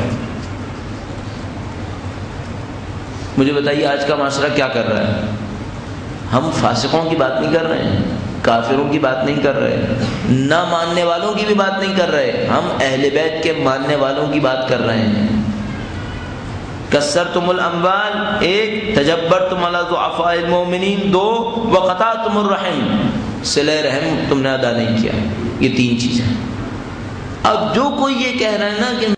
مجھے بتائیے آج کا معاشرہ کیا کر رہا ہے؟ ہم فاسقوں کی بات نہیں کر رہے ہیں، کافروں کی بات نہیں کر رہے، نہ ماننے والوں کی بھی بات نہیں کر رہے، ہم اہل بیت کے ماننے والوں کی بات کر رہے ہیں۔ کسرتم الاموال ایک، تجبرتم علی ضعفاء المؤمنین دو، وقطعتم الرحم صلہ رحم تم نے ادا نہیں کیا، یہ تین چیزیں۔ اب جو کوئی یہ کہہ رہا ہے نا کہ